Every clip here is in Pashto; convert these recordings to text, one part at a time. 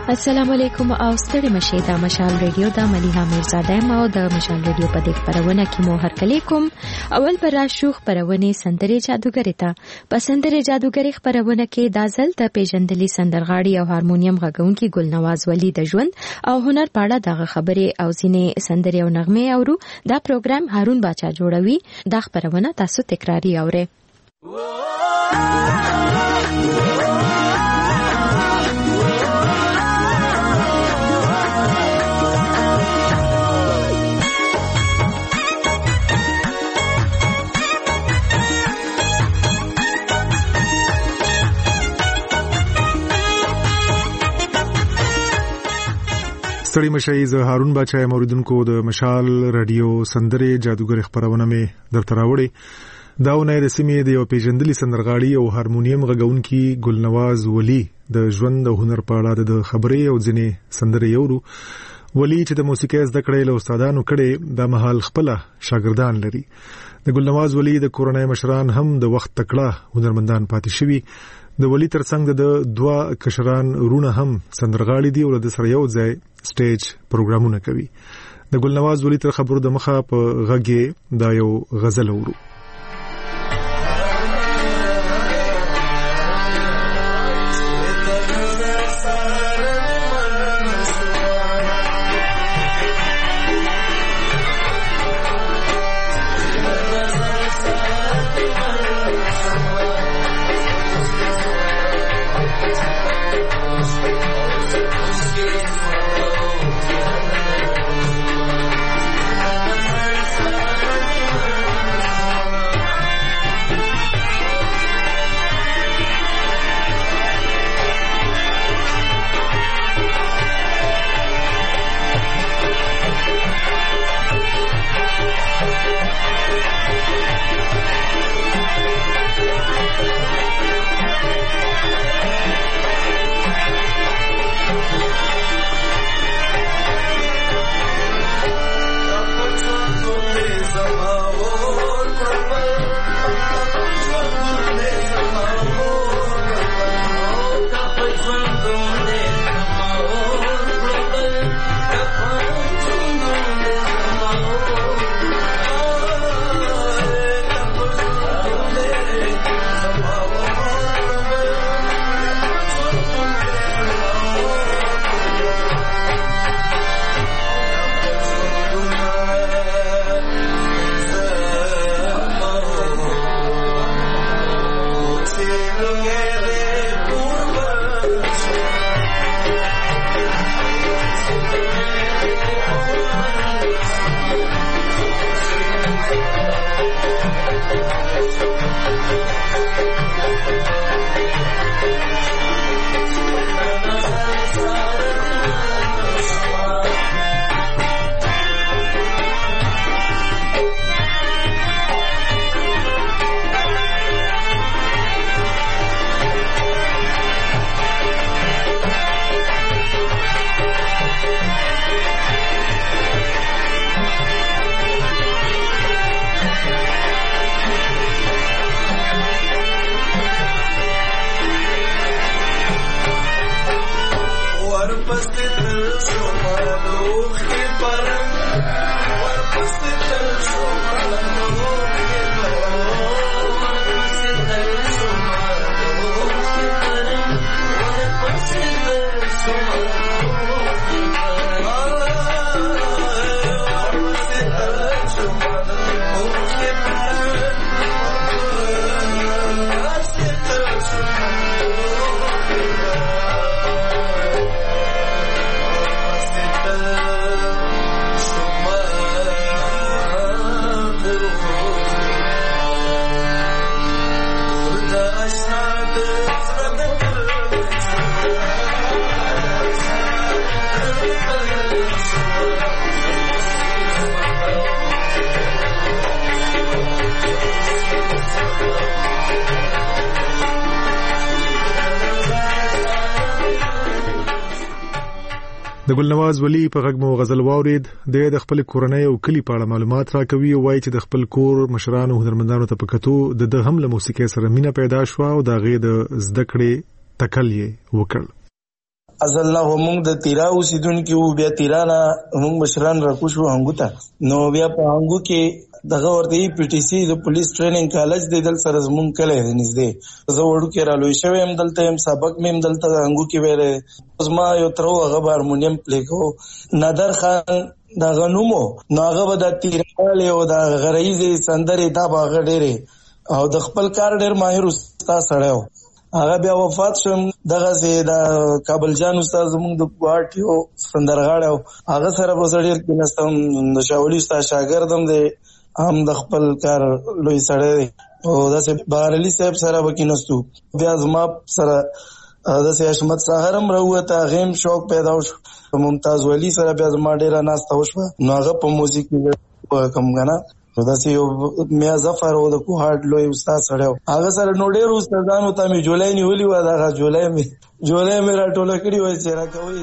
السلام علیکم او ستړي مشه دا مشال ریډیو دا مليحه میرزاده ما او د مشال ریډیو په دې خبرونه کې مو هرکلیکم اول پر شوخ پرونه سندري جادوګری ته پسندري جادوګری خبرونه کې د ځل د پیژندلي سندرغاړي او هارمونیم غږونکي ګلنواز ولی د ژوند او هنر په اړه د خبرې او ځینې سندري او نغمه اورو دا پروګرام هارون باچا جوړوي دا خبرونه تاسو تکراری اورئ ستړي مشي زه هارون باچا موریدونکو د مشال رادیو سندره جادوګر خبرونه مې درته راوړې داونه د سیمې د یو پیژندلي سندرغاړي او هارمونیم غږونکي ګلنواز ولی د ژوند او هنر په اړه د خبرې او ځینې سندرې یورو ولی چې د موسیقۍ زده کړې له استادانو کړي د محل خپل شاګردان لري د ګلنواز ولی د کورنۍ مشران هم د وخت تکړه هنرمندان پاتې شوي د ولی ترڅنګ د دوا کشران رونه هم سندرغاړي دي او د سره یو ځای سټیج پروګرامونه کوي د ګلنواز ولی تر خبرو د مخه په غږه دا یو غزل اورو د ګلنواز ولی په غږ مو غزل واورید د خپل کورنۍ او کلی په اړه معلومات راکوي او وایي چې د خپل کور مشرانو هنرمندانو ته پکتو د هم له موسیقۍ سره مینه پیدا شو او د غي د زده کړې تکل یې وکړ. اصل نه موږ د تیرا اوسیدونکو بیا تیرا نه موږ مشران راکوشو هنګو ته نو بیا په هنګو کې دغه ورته پی ټی سی د پولیس ټریننګ کالج د دل سره زمون کله نږدې زه وړو کې را لوي شوی هم دلته هم سبق مې دلته هنګو کې وره زما یو تر هغه هارمونیم پلی کو نادر خان دا غنومو نو هغه به د تیرال او د غریزي سندري دا باغ ډېره او د خپل کار ډېر ماهر استاد سره هغه بیا وفات شوم دغه سي دا کابل جان استاد زموږ د پارټیو سندرغاړو هغه سره په سړی کې نستم د شاولي استاد شاګردم دی هم د خپل کار لوی سړی او داسې بهرلی صاحب سره وکینستو بیا زما سره داسې حشمت ساغرم راوته غیم شوق پیدا وشو ممتاز ولی سره بیا زما ډیره ناسته وشو نو هغه په موزیک کې کم غنا داسې یو میا ظفر او د کوهاټ لوی استاد سره هغه سره نو ډیر استادانو ته می جولای نیولې و دا جولای می راټوله کړی وای چې راکوي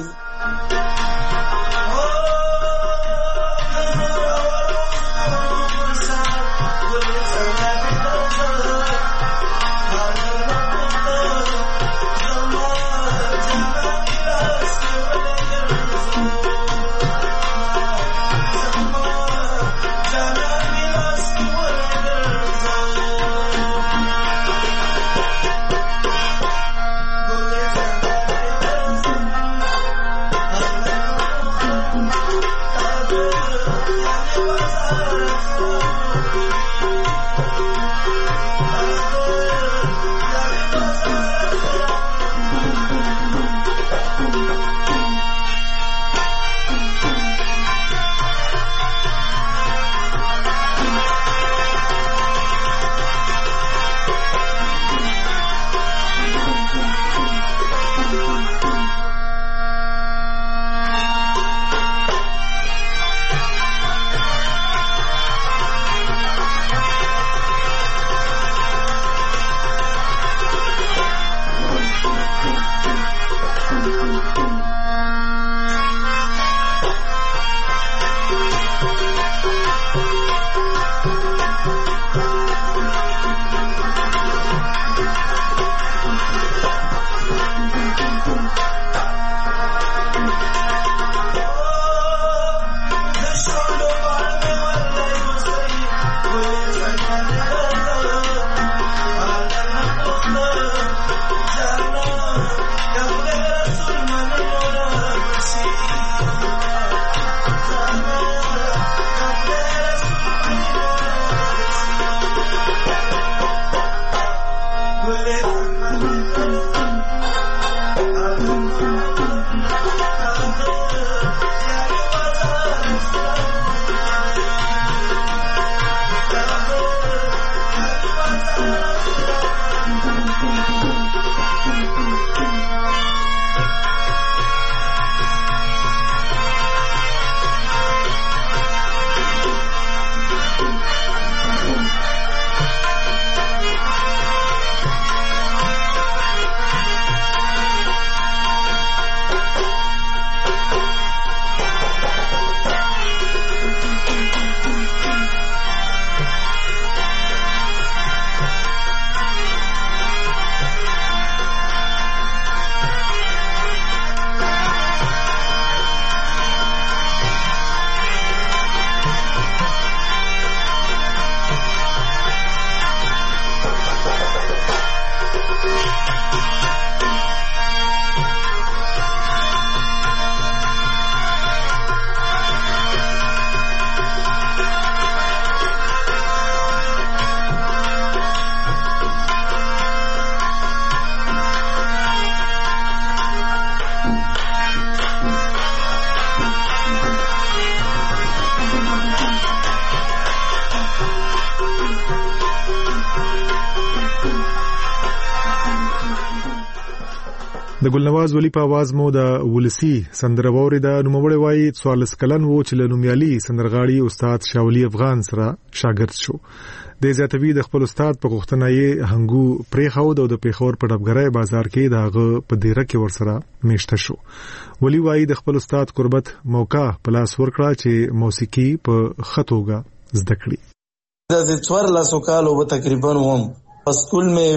د ګلنواز ولی په आवाज مو د ولسی سندرواوري د نوموړی وای 44 کلن وو چې له نومیالي سندرغاړي استاد شاولي افغان سره شاګرد شو د زیاتوی د خپل استاد په غوښتنه یې هنګو پریخاو د پیښور په ډبګرای بازار کې داغه په دیره کې ورسره میشته شو ولی وای د خپل استاد قربت موقع پلاس ورکړه چې موسیقي په خطوګه زده کړي د 14 کالو تقریبا وم په سکول مې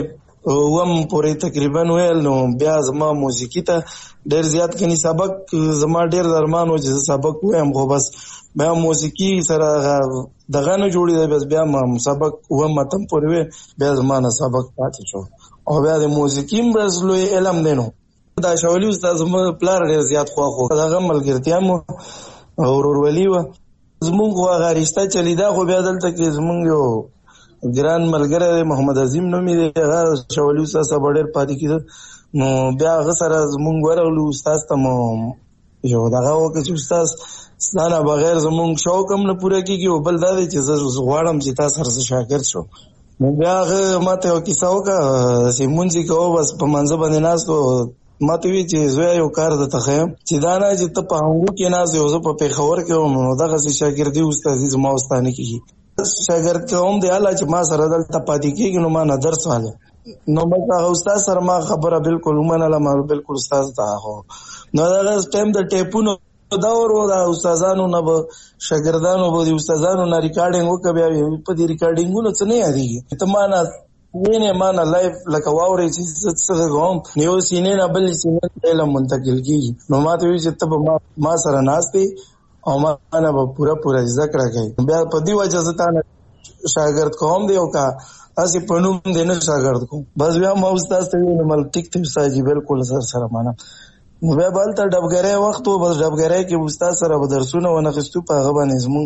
وم پورې تقریبا ویل نو بیا زما موسیقي ته ډېر زیات کني سبق زما ډېر درمان و چې سبق وایم خو بس بیا موسیقي سره دغه نه جوړې بس بیا ما سبق وم متم پورې بیا زما نه سبق پاتې شو او بیا د موسیقي بس لوی علم دینو دا شاولي استاد زما پلار ډېر زیات خو دغه ملګرتیا مو ورورولي و زمونږ هغه رشته چلیدا خو بیا دلته کې زمونږ یو ګران ملګری محمد عظیم نومې دی هغه شاولي استاد صاحب ډېر پاتې کېده نو بیا هغه سره زمونږ ورغلو استاد ته مو یو دغه وکړه چې استاد ستانه بغیر زمونږ شوق هم نه پوره کېږي او بل دا دی چې زه غواړم چې تا سره شاګرد شم نو بیا هغه ماته یو کیسه وکړه چې مونځ یې کوه بس په منځه باندې ناست و ما ته وی چې زوی یو کار درته ښیم چې دا نه چې ته په هنګو کې ناست یې زه په پېښور کې وم نو دغسې شاګردي استادي زما استانه کېږي شاګرد کوم دی الله چې ما سره دلته پاتې کېږي نو ما نه درس واله نو بس هغه استاد سره ما خبره بالکل ومنله ما بالکل استاد ته خو نو دغه ټایم د ټیپونو دور و د استادانو نه به شاګردانو به د استادانو نه ریکارډینګ وکړه بیا په دې ریکارډینګونو څه نه یادېږي ته ما نه وینې ما نه لایف لکه واورې چې څه کوم یو سینې نه بل سینې علم منتقل کېږي نو ما ته وایي چې ته به ما سره ناست دی او ما نه به پوره زده کړه کوي بیا په دې وجه زه تا نه شاګرد کوم دی او که هسې په نوم دی نه شاګرد کوم بس بیا ما استاد ته ویل مل ټیک دی استاد جي بالکل سره منم نو بیا به هلته ډبګری وخت و بس ډبګری کې استاد سره به درسونه ونخیستو په هغه باندې زمونږ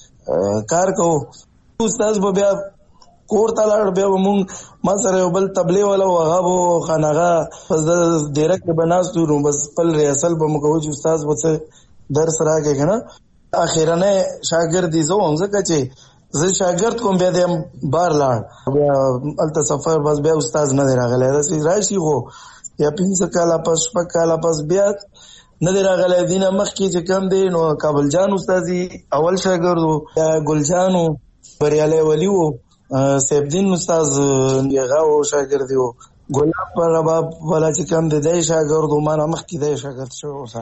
کار کوو استاد به بیا کور ته لاړ بیا به مونږ ما سره یو بل تبلې والا و هغه به خانغه بس د ډیره کې به ناست نو بس خپل ریاسل به مو کوو چې استاد به څه درس راکړي که نه اخرنی شاګرد یې زه وم ځکه چې زه شاګرد کوم بیا د بار لاړ بیا هلته سفر بس بیا استاد نه دی راغلی داسې راشي خو یا 15 کاله پس 6 کاله پس بیا نه دی راغلی دینه مخکې چې کم دی نو کابل جان استادي اول شاګرد و یا ګل جان و بریالی ولی و سیف الدین استاد هغه و شاګرد و ګلاب رباب والا چې کم دی دی شاګرد و ما نه مخکې دی شاګرد شو اوسه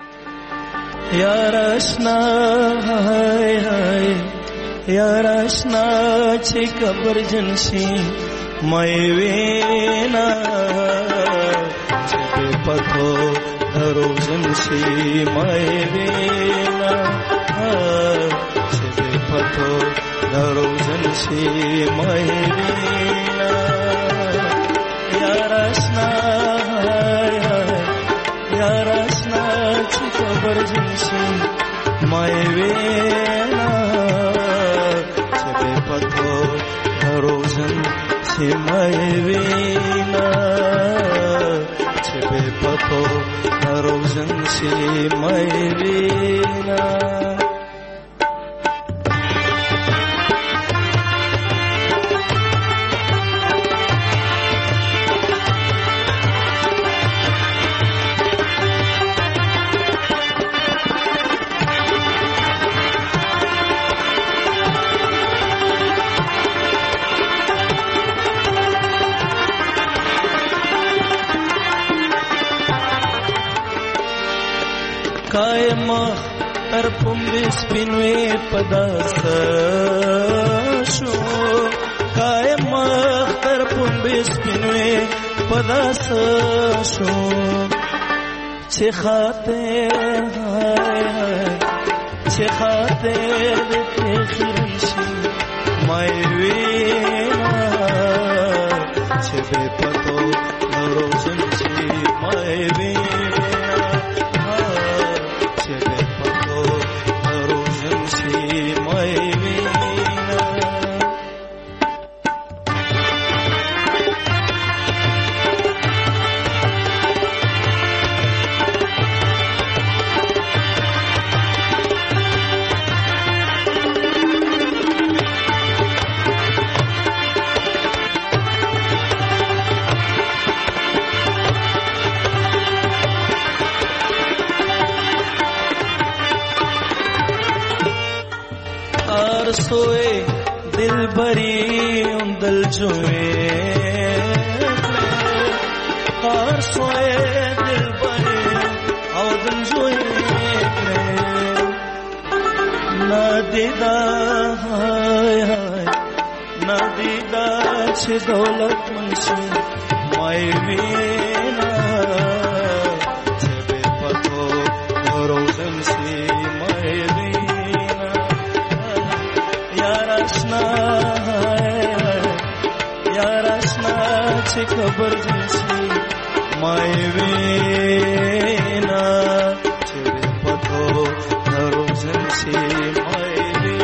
یار اشنا هاي هاي یار اشنا چې قبر جنشي مې وینا چې پتو درو جنشي مې وینا چې پتو درو جنشي مې وینا یار اشنا هاي هاي یار اشنا چې قبر جنشي مې وینا چې پتو درو جنشي مې وینا چې پتو درو جنشي مې وینا قائم تر پمبې سپینوي پداس شو قائم تر پمبې سپینوي پداس شو چې خاطر هاي هاي چې خاطر دې خرشي مې وینا چې به پتو روزن شي مې وینا सोए दिल भरी दिल जोए और सोए दिल भरी और दिल जोए ना दीदा हाय हाय ندیدا چې دولت منشي مای وینا چې به پتو روزن سي مای وینا یار آشنا چې خبر جنسي مای وینا چې به پتو روزن سي مای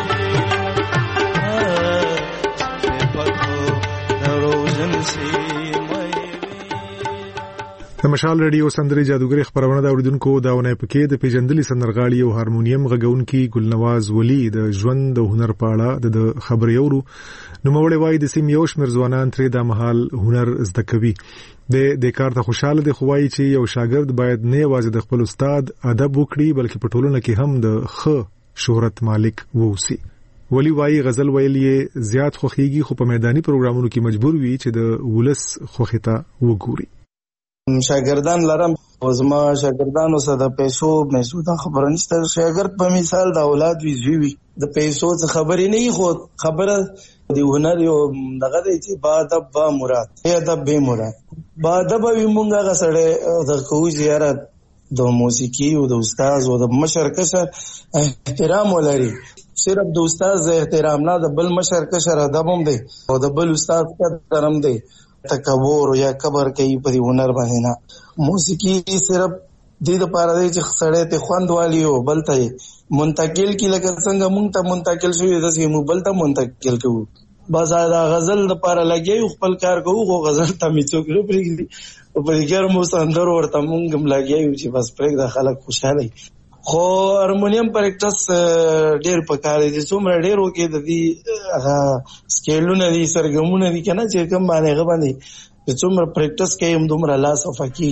د مشال ریډیو سندري جادوګر خبرونه دا اوریدونکو داونه پکې د پیجندلي سندرغاړي او هارمونیم غږونکي ګلنواز ولی د ژوند د هنر په اړه د خبرې اورو نو مولوی وای د سیم یو شمیر ځوانان ترې د محل هنر زده کوي د کار ته خوشاله دي خوای چې یو شاګرد باید نه یوازې د خپل استاد ادب وکړي بلکې په ټولنه کې هم د ښه شهرت مالک ووسی ولی وای غزل ویلې زیات خوخيږي خو په میداني پروګرامونو کې مجبور وي چې د ولس خوخته وګوري شاګردان لرم زما شاګردانو سره د پیسو دا خبره نشته شاګرد په مثال د اولاد وی د پیسو څخه خبرې نه خو خبره دی هنر یو دغه دی چې با ادب با مراد ادب به مراد با ادب وي مونږه غسړې د کوی زیارت د موسیقي او د استاد او د مشر کشر احترام ولري صرف د استاد احترام نه د بل مشر کشر ادب هم دی او د بل استاد قدر هم دی تکبر یا کبر کوي په هنر باندې نه موسیقي صرف د دې لپاره دی چې سړی ته خوند والی او بل ته منتقل کی لکه څنګه مونږ ته منتقل شوی داسې مو بل ته منتقل کوو بس دا غزل لپاره لګي خپل کار کوو خو غزل ته می څوک نه پرېږدي او په ګر مو سندر ورته مونږ هم لګي چې بس پرېږ د خلک خوشاله خو هارمونیم پریکټس ډېر پکاره دي څومره ډېر وکي د دې سکیلونه دي سرګمونه دي کنه چې کوم باندې غباندي څومره پریکټس کوي هم دومره لاس افکی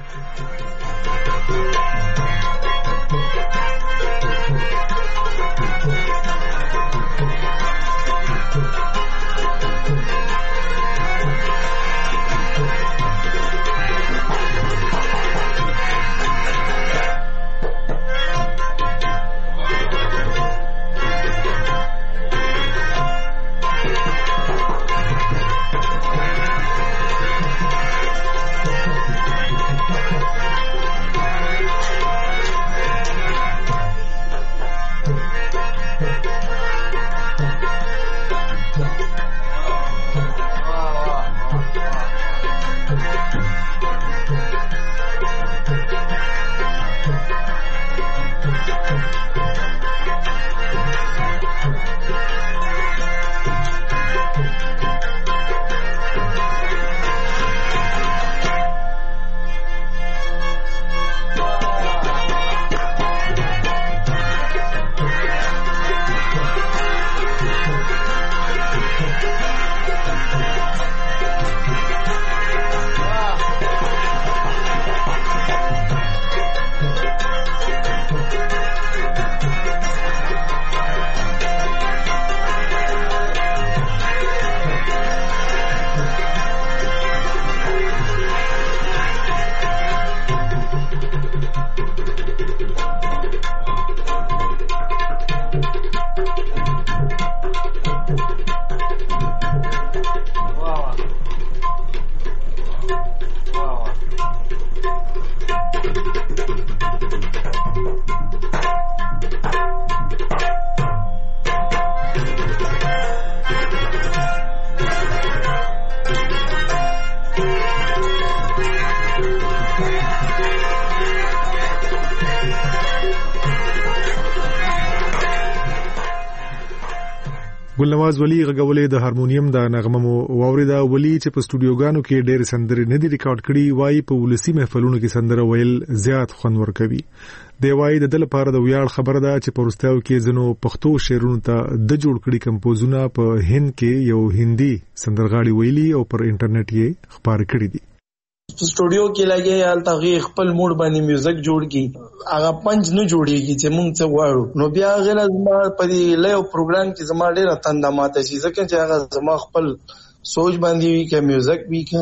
ګلنواز ولی غږولې د هارمونیم د نغمه واوریدا ولی چې په سټوډیوګانو کې ډېر سندرې نه دي ریکارډ کړي وای په ولسی محفلونو کې سندره ویل زیات خوند ورکوي دی وای د دل لپاره د ویاړ خبره ده چې پرستاو کې زنو پښتو شعرونو ته د جوړ کړي کمپوزونه په هند کې یو هندي سندرغاړي ویلي او پر انټرنیټ یې خبر کړي دي سټوډیو کې لګي الته خپل موډ باندې میوزیک جوړ کی هغه پنځ نه جوړیږي چې مونږ څه غواړو نو بیا غل زما په دې لایو پروګرام کې زما ډېر تنده ماته شي ځکه چې هغه زما خپل سوچ باندې وی کې میوزیک وی کې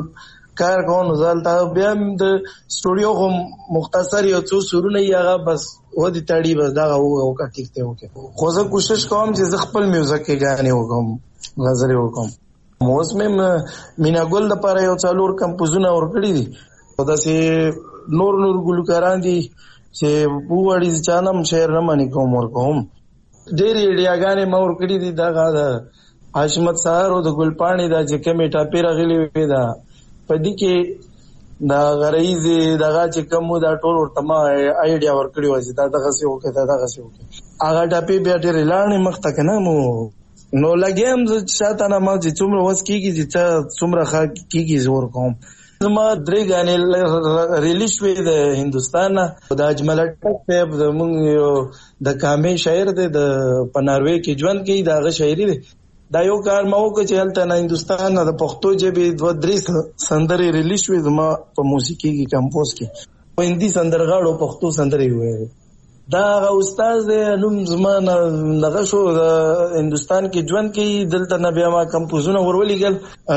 کار کوم ځالته بیا د سټوډیو هم مختصر یو څو سرونه یې هغه بس و دې تاړي بس دا او کا ټیک ته وکړو خو زه کوشش کوم چې خپل میوزیک کې غانې وکم غزل وکم. موسم مینا ګل د پاره یو څلور کمپوزونه ورکړي دي او داسې نور ګلوکاران دي چې بووړي چانم شعر نه مانی کوم ورکوم. ډېرې ډیاګانې ما ورکړي دي. دا حشمت سهار او د ګلپاڼې دا چې کمې ټاپې راغلي وې دا په دې کې دا غریز دغه چې کوم دا ټول ورته ما آیډیا ورکړي و چې دا دغه څه وکړي دا دغه څه وکړي. هغه ټاپې بیا ډېرې لاړې مخ ته کنه مو نو لګیم شاته نه ما چې څومره وس کیږي چې څومره ښه کیږي زور کوم. زما 3 غانې ریلیز شوې د هندوستان نه. د اجمل ټک صاحب زمونږ د کامې شاعر دی د پناروي کې ژوند کوي دا غ شاعري دی. دا یو کار ما وکړ چې هلته نه هندوستان نه د پښتو ژبې 2-3 سندرې ریلیز شوې زما په موسیقي کې کمپوز کې په هندي سندرغاړو پښتو سندرې وې. دا استاد دی نوم زما دغه شو د هندوستان کې ژوند کوي. دلته نه بیا ما کمپوزونه ورولېږل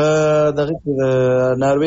دغه ناروې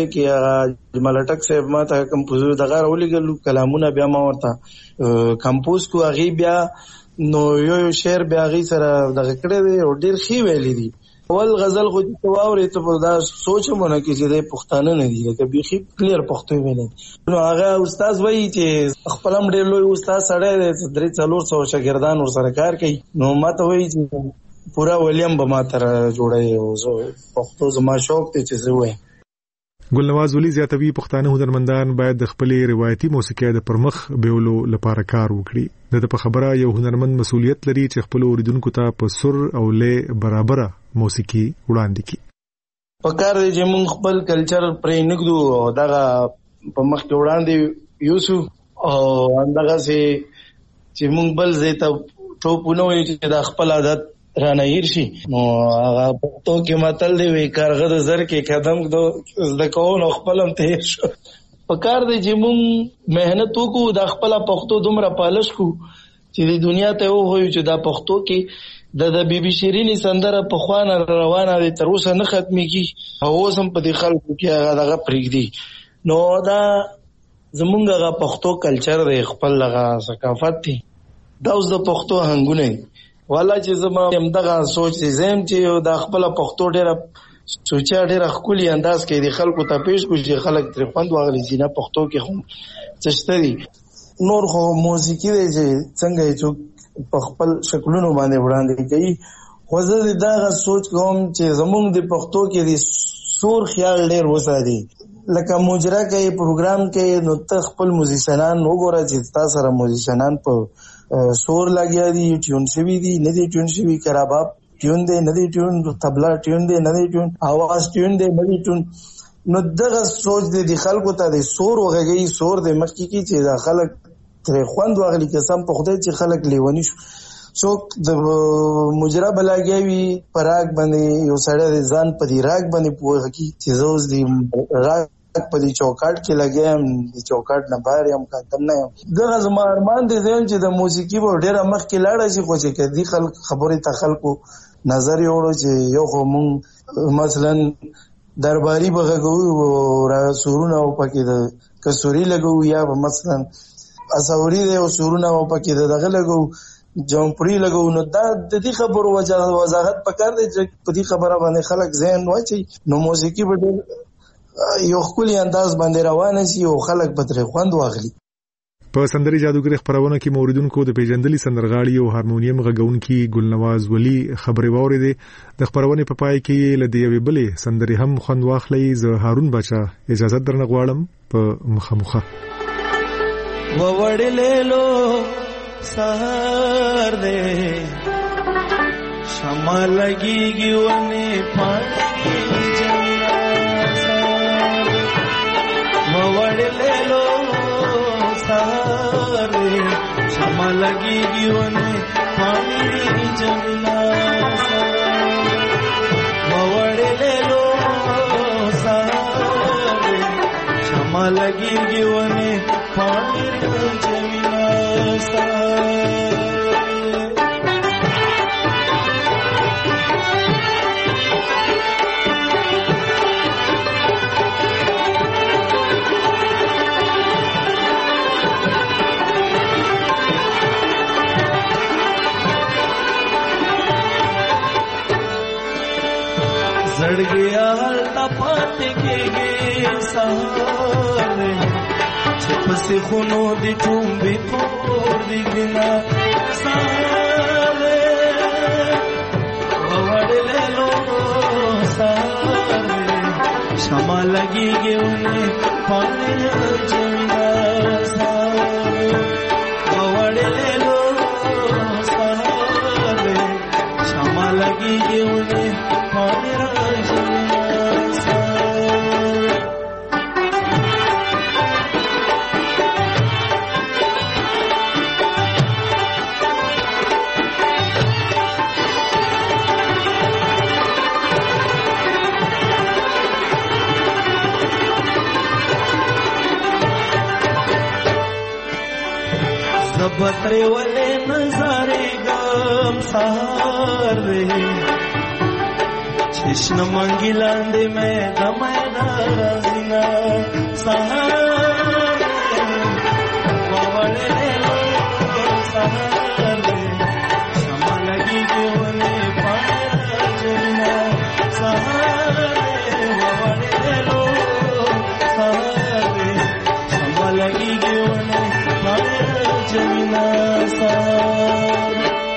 کې ملټک صاحب ما ته کمپوزر دغه راولېږل کلامونه بیا ما ورته کمپوز کو. هغې بیا نو یو شعر بیا هغې سره دغه کړی دی او ډېر ښې ویلي دي. اول غزل خو چې واورې ته په دا سوچ هم ونه کړي چې دی پښتانه نه دي لکه بیخي کلیر پښتو ویلی. نو هغه استاد وایي چې خپل هم ډېر لوی استاد سړی دی 300-400 شاګردان ورسره کار کوي. نو ما ته وایي چې پوره ولیم به ما ته جوړوي او زه پښتو زما شوق دی چې زه وایم. ګلنواز ولي زیاتوي پښتانه هنرمندان باید د خپلې روایتي موسیقۍ د پرمخ بیولو لپاره کار وکړي. د په خبره یو هنرمند مسؤلیت لري چې خپل اوریدونکو ته په سر او لې برابره موسیقي وړاندې کړي. په کار دی چې موږ خپل کلچر پرې نږدو او دغه په مخ کې وړاندې یوسو او همدغسې چې موږ بل ځای ته ټوپونه وایو چې دا خپل عادت رانه هیر شي. نو هغه پښتو کې متل دی وایي کارغه د زر کې قدم زده کوو نو خپل هم تیر شو. په کار دی چې موږ محنت وکړو دا خپله پښتو دومره پالش کړو چې د دنیا ته وښیو چې دا پښتو کې د بي بي شیرینې سندره پخوا نه روانه دی تر اوسه نه ختمېږي او اوس هم په دې خلکو کې هغه دغه پرېږدي. نو دا زمونږ هغه پښتو کلچر دی خپل هغه ثقافت دی. دا اوس د پښتو آهنګونه دي. والا چې زما همدغه سوچ دی زم چې دا خپله پښتو ډېره سوچا ډېره ښکلي انداز کې د خلکو ته پیش کړو چې خلک ترې خوند واخلي چې نه پښتو کې خو څه شته دي. نور خو موسیقي دی چې څنګه یې څوک په خپل شکلونو باندې وړاندې کوي. خو زه د دغه سوچ کوم چې زمونږ د پښتو کې د سور خیال ډېر وساتي. لکه مجره کوي پروګرام کوي نو ته خپل موزیسیانان وګوره چې تا سره موزیسیانان په سور لګیا دي ټیون شوي دي نه دي ټیون شوي کراباب ټیون دی نه دی ټیون طبلا ټیون دی نه دی ټیون اواز ټیون دی نه دی ټیون. نو دغه سوچ دی د خلکو ته د سور وغږوي سور د مخکې کې چې دا خلک ترې خوند واخلي. قسم په خدای چې خلک لیوني شو. څوک د مجره به لګیا وي په راګ باندې یو سړی د ځان په دې راګ باندې پوهه کړي چې زه اوس د راګ په دې چوکاټ کې لګیا یم د چوکاټ نه بهر یم کاتم نه یم. دغه زما ارمان دی چې د موسیقي به ډېره مخکې لاړه شي خو چې کدي خلک خبرې ته خلکو نظر یې وړو چې یو خو مونږ مثلا درباري به غږوو را سورونه او پکې د کسوري لګوو یا مثلا اساوري دی او سورونه او پکې د دغه لګوو جمپري لګوو. نو دا د دې خبرو وضاحت پکار دی چې په دې خبره باندې خلک ذهن واچي نو موسیقي به ډېر یو ښکلي انداز باندې روانه شي او خلک به ترې خوند واخلي. په سندرې جادوګرې خپرونه کې موریدونکو د پیژندلي سندرغاړي او هارمونیم غږونکي ګلنواز ولي خبرې واورېدې. د خپرونې په پای کې له دې یوې بلې سندرې هم خوند واخلئ. زه هارون باچا اجازه درنه غواړم په مخامخه. ووړلې لو سهار دې شمع لګيږي ونه پاڼې ووړلې لو سهار دې شمع لګيږي ونه پاڼې جملا ووړلې لو سهار دې شمع لګيږي ونه پاڼې جملا زړګي حالت پاتې کېږي سهار چې پسې خونو دي ټومبې پور دي ګنا سهار وړلې لو سهار شمع لګيږي ونه پاڼې جوړا سهار وړلې لو سهار شمع لګيږي ونه پاڼې بطرے والے نظارے گام سہار چشن منگی لاندے میں دمینا رازینا سہار والے سہار شما لگی گونے پانا جنا سہار والے سہار شما لگی گونے پانا جنا سار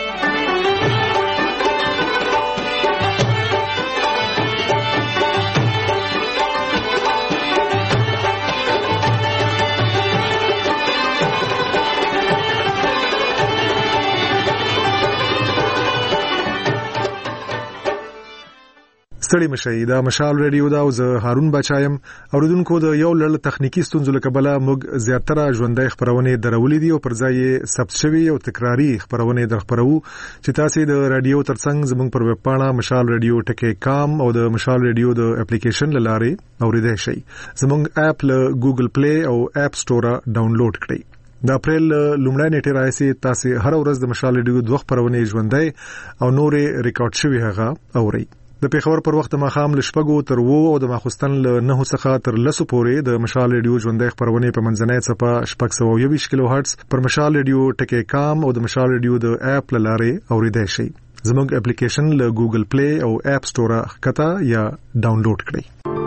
ستړي مشي دا مشال ریډیو دا او زه هارون بچایم اوریدونکو د یو لړ تخنیکی ستونزو له کبله موږ زیاتره ژوندۍ خبرونه درولې دي او پر ځای ثبت شوی او تکراری خبرونه درخبرو چې تاسو د رادیو ترڅنګ زموږ پر ویب پاڼه مشال ریډیو ټکی.com او د مشال ریډیو د اپلیکیشن لاره اوریدای شئ زموږ اپ له ګوګل پلی او اپ سٹور ډاونلوډ کړئ د اپریل لومړی نیټه راځي تاسو هر ورځ د مشال ریډیو دوه خبرونه ژوندۍ او نورې ریکارډ شوی هغه اورئ د پیښور پر وخت ماخام لشپګو تر وو او د ماخستن له 9 څخه تر 10 پورې د مشال ریډیو ژوندۍ خبرونه په منځنۍ صفه 620 کیلو هرتز پر مشال ریډیو ټکی.com او د مشال ریډیو د اپ لاره اوریدای شئ زموږ اپلیکیشن له ګوګل پلی او اپ سٹور ښکته یا ډاونلوډ کړئ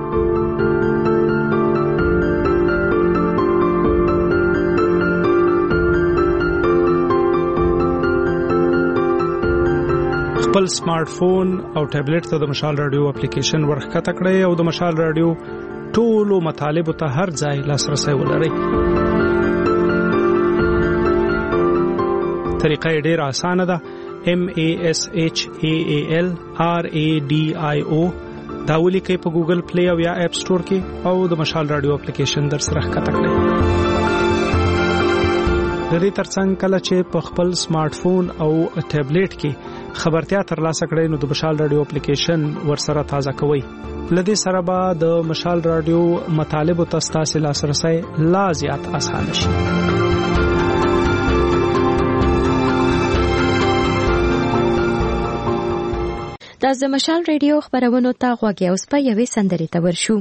خپل سمارټ فون او ټابلیټ ته د مشال رادیو اپلیکیشن ورخکته کړئ او د مشال رادیو ټولو مطالب ته هر ځای لاسرسي ولرئ. طریقه ډېره اسانه ده. MASHAALRADIO دا ولیکئ په ګوګل پلی او یا اپ سٹور کې او د مشال رادیو اپلیکیشن در سره ښکته کړئ. د دې ترڅنګ کله چې په خپل سمارټ فون او ټابلیټ کې خبرتیا ترلاسه کړئ نو د مشال رادیو اپلیکیشن ورسره تازه کوئ. لدې سره به د مشال رادیو مطالب او تاسو لاسرسي لا زیات آسان شي. د مشال رادیو خبرونو ته غوږی اوس په یوې سندرې ته ورشو.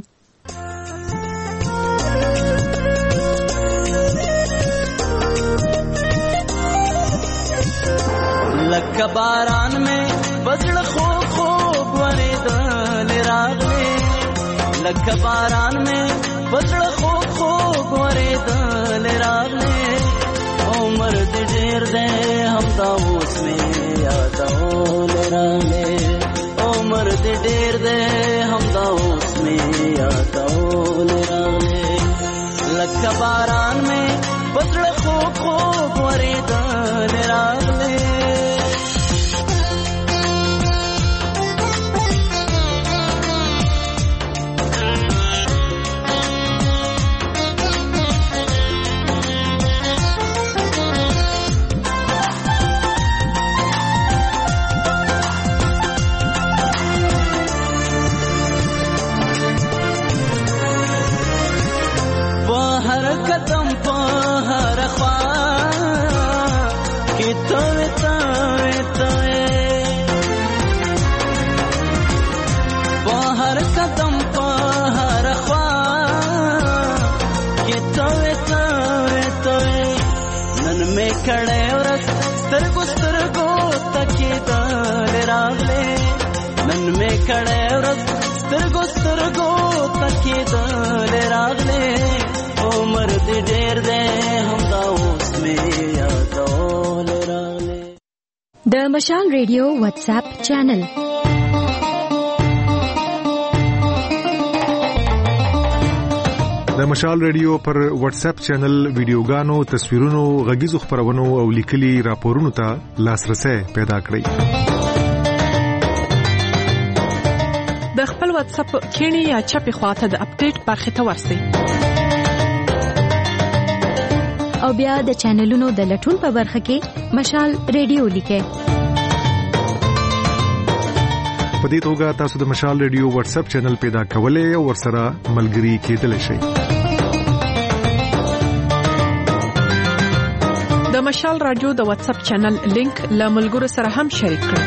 لکه باران میں بزړه خو خو ورېدل راغلې لکه باران میں بزړه خو خو ورېدل راغلې عمر دې ډېر دې هم دا اوس مې یادول راغلې عمر دې ډېر دې هم دا اوس مې یادول راغلې لکه باران میں بزړه خو خو ورېدل راغلې قدم په هر خوا کې توې توې توې په هر قدم په هر خوا کې توې توې توې نن مې کړه ورځ سترګو سترګو تکې دل راغلې نن مې کړه ورځ سترګو سترګو تکې دل راغلې عمر دې ډېر دې همدا اوس مې یادول راغلې. د مشال ریډیو واتس اپ چینل د مشال ریډیو پر واتس اپ چینل ویډیوګانو، تصویرونو، غږیزو خبرونو او لیکلي راپورونو ته لاسرسي پیدا کړئ. د خپل واتس اپ کینی یا چپی خواته د اپډیټ برخه ته ورسئ او بیا د چینلونو د لټون په برخه کې مشال ریډیو لیکئ. په دې توګه تاسو د مشال ریډیو واتس اپ چینل پیدا کولای او ورسره ملګري کېدلی شئ. د مشال رادیو د واتس اپ چینل لینک له ملګرو سره هم شریک کړئ.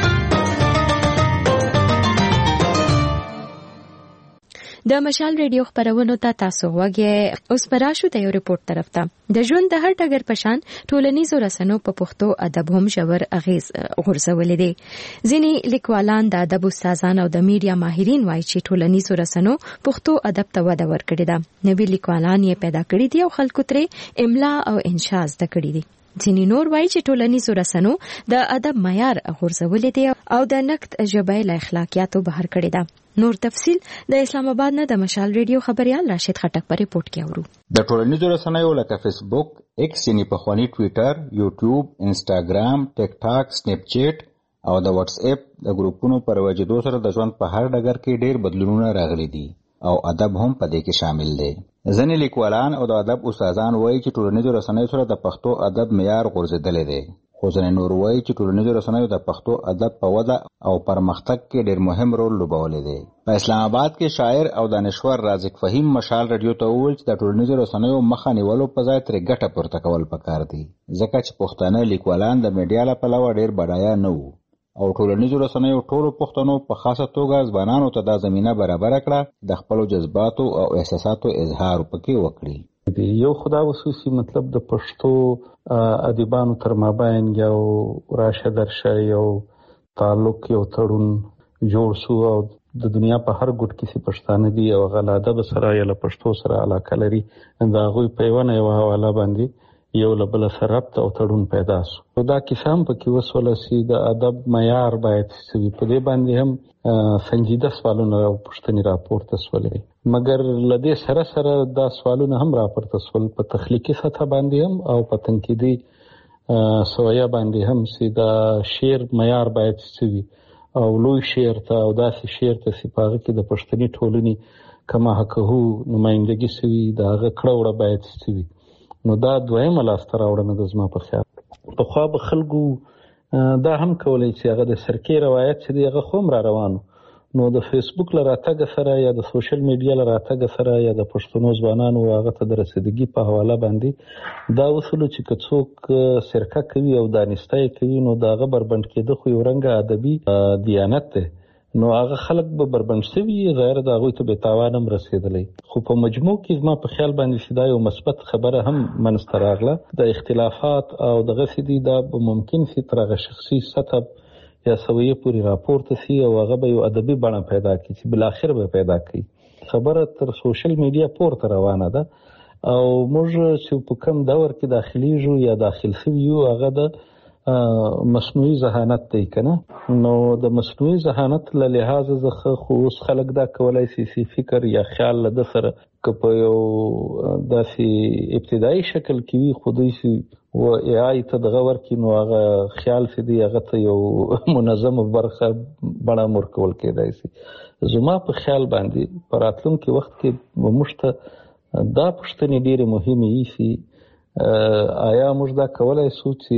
د مشال ریډیو خبرونو ته تاسو وګورئ. اوس پراشو د یو ریپورت طرف ته. د ژوند د هر ټګر پشان ټولنیزو رسنیو په پښتو ادب هم ژور اغیز غورځولې دي. ځینې لیکوالان، د ادب استادان او د میډیا ماهرین وایي چې ټولنیزو رسنیو پښتو ادب ته وده ورکړې ده. نوي لیکوالان یې پیدا کړي دي او خلکو ترې املا او انشاء زده کړي دي. ځینې نور وایي چې ټولنیزو رسنیو د ادب معیار غورځولې دي او د نقد ژبه له اخلاقیاتو بهر کړي ده. نور تفصیل د اسلام آباد نه د مشال ریډیو خبريال راشد خټک په ریپورت کې اورو. د ټولنیزو رسنیو لکه فیسبوک، ایکس یعنی پخوانی ټویټر، یوټیوب، انسټاګرام، ټیک ټاک، سنیپ چیټ او د واتس اپ د ګروپونو پر وجودو سره د ژوند په هر ډګر کې ډېر بدلونونه راغلي دي او ادب هم په دې کې شامل دی. ځینې لیکوالان او د ادب استادان وایي چې ټولنیزو رسنیو سره د پښتو ادب معیار غورځېدلی دی. خو ځینې نور وایي چې ټولنیزو رسنیو د پښتو ادب په وده او پرمختګ کې ډېر مهم رول لوبولی دی. په اسلام آباد کې شاعر او دانشور رازق فهیم مشال رادیو ته وویل چې د ټولنیزو رسنیو مخه نیولو په ځای ترې ګټه پورته کول پکار دي، ځکه چې پښتانه لیکوالان د میډیا له پلوه ډېر بډایه نه وو او ټولنیزو رسنیو ټولو پښتنو په خاصه توګه ځوانانو ته دا زمینه برابره کړه د خپلو جذباتو او احساساتو اظهار پکې وکړي. یو خدا وسوسی مطلب د پښتو ادیبانو تر مابین یو راشه درشه یو تعلق یو تړون جوړ شو او د دنیا په هر ګوټ کې پښتانه دي او غل ادب سره یا له پښتو سره علاقه لري. دا غوي په یو نه یو حواله باندې یو له بل سره رابطه او تړون پیدا شو. دا کیسه هم پکې وسوله سي د ادب معیار باید سوي په دې باندې هم سنجیده سوالونه او پوښتنې راپورته شولې. مګر لدې سره سره دا سوالونه هم راپورته شول په تخلیقي سطح باندې هم او په تنقیدي سویا باندې هم چې دا شعر معیار باید سوي او لوی شعر ته او داسې شعر ته سپاغه کې د پښتني ټولنې کما حقه نمائندګي سوي دا غکړه وړه باید سوي. نو دا دویمه لاسته راوړنه د زما په خیال. په خوا به خلکو دا هم کولای چې هغه د سرکې روایت چې دی هغه خوم را روانو نو د فیسبوک لراتګ سره یا د سوشل میډیا لراتګ سره یا د پښتنو ځوانانو هغه ته د رسیدګي په حواله باندې دا وصول چې کڅوک سرکه کوي او دانستای کوي نو دا غبر بند کېده خو یو رنګ ادبي دیانت ده نو هغه خلک به بربند شوي غیر د هغوی ته به تاوانم رسېدلی. خو په مجموع کې زما په خیال باندې چې دا یو مثبت خبره هم منځته راغله. د اختلافات او دغسې دي دا به ممکن سي تر هغه شخصي سطح یا سویې پورې راپورته سي او هغه به یو ادبي بڼه پیدا کړي چې بالاخره به پیدا کړي. خبره تر سوشل میډیا پورته روانه ده او موږ چې په کوم دور کې داخليږو یا داخل شوي یو هغه د مصنوعي ذهانت دی کنه. نو د مصنوعي ذهانت له لحاظ څخه خو اوس خلک دا کولای شي فکر یا خیال له سره که په یو داسې ابتدایي شکل کې وي خو دوی سي و ای آی ته دغه ورکې نو هغه خیال چې دی هغه ته یو منظمه برخه بڼه ورکول کېدای شي. زما په خیال باندې په راتلونکي وخت کې موږ ته دا پوښتنې ډېرې مهمې ایسي آیا موږ دا کولای شو چې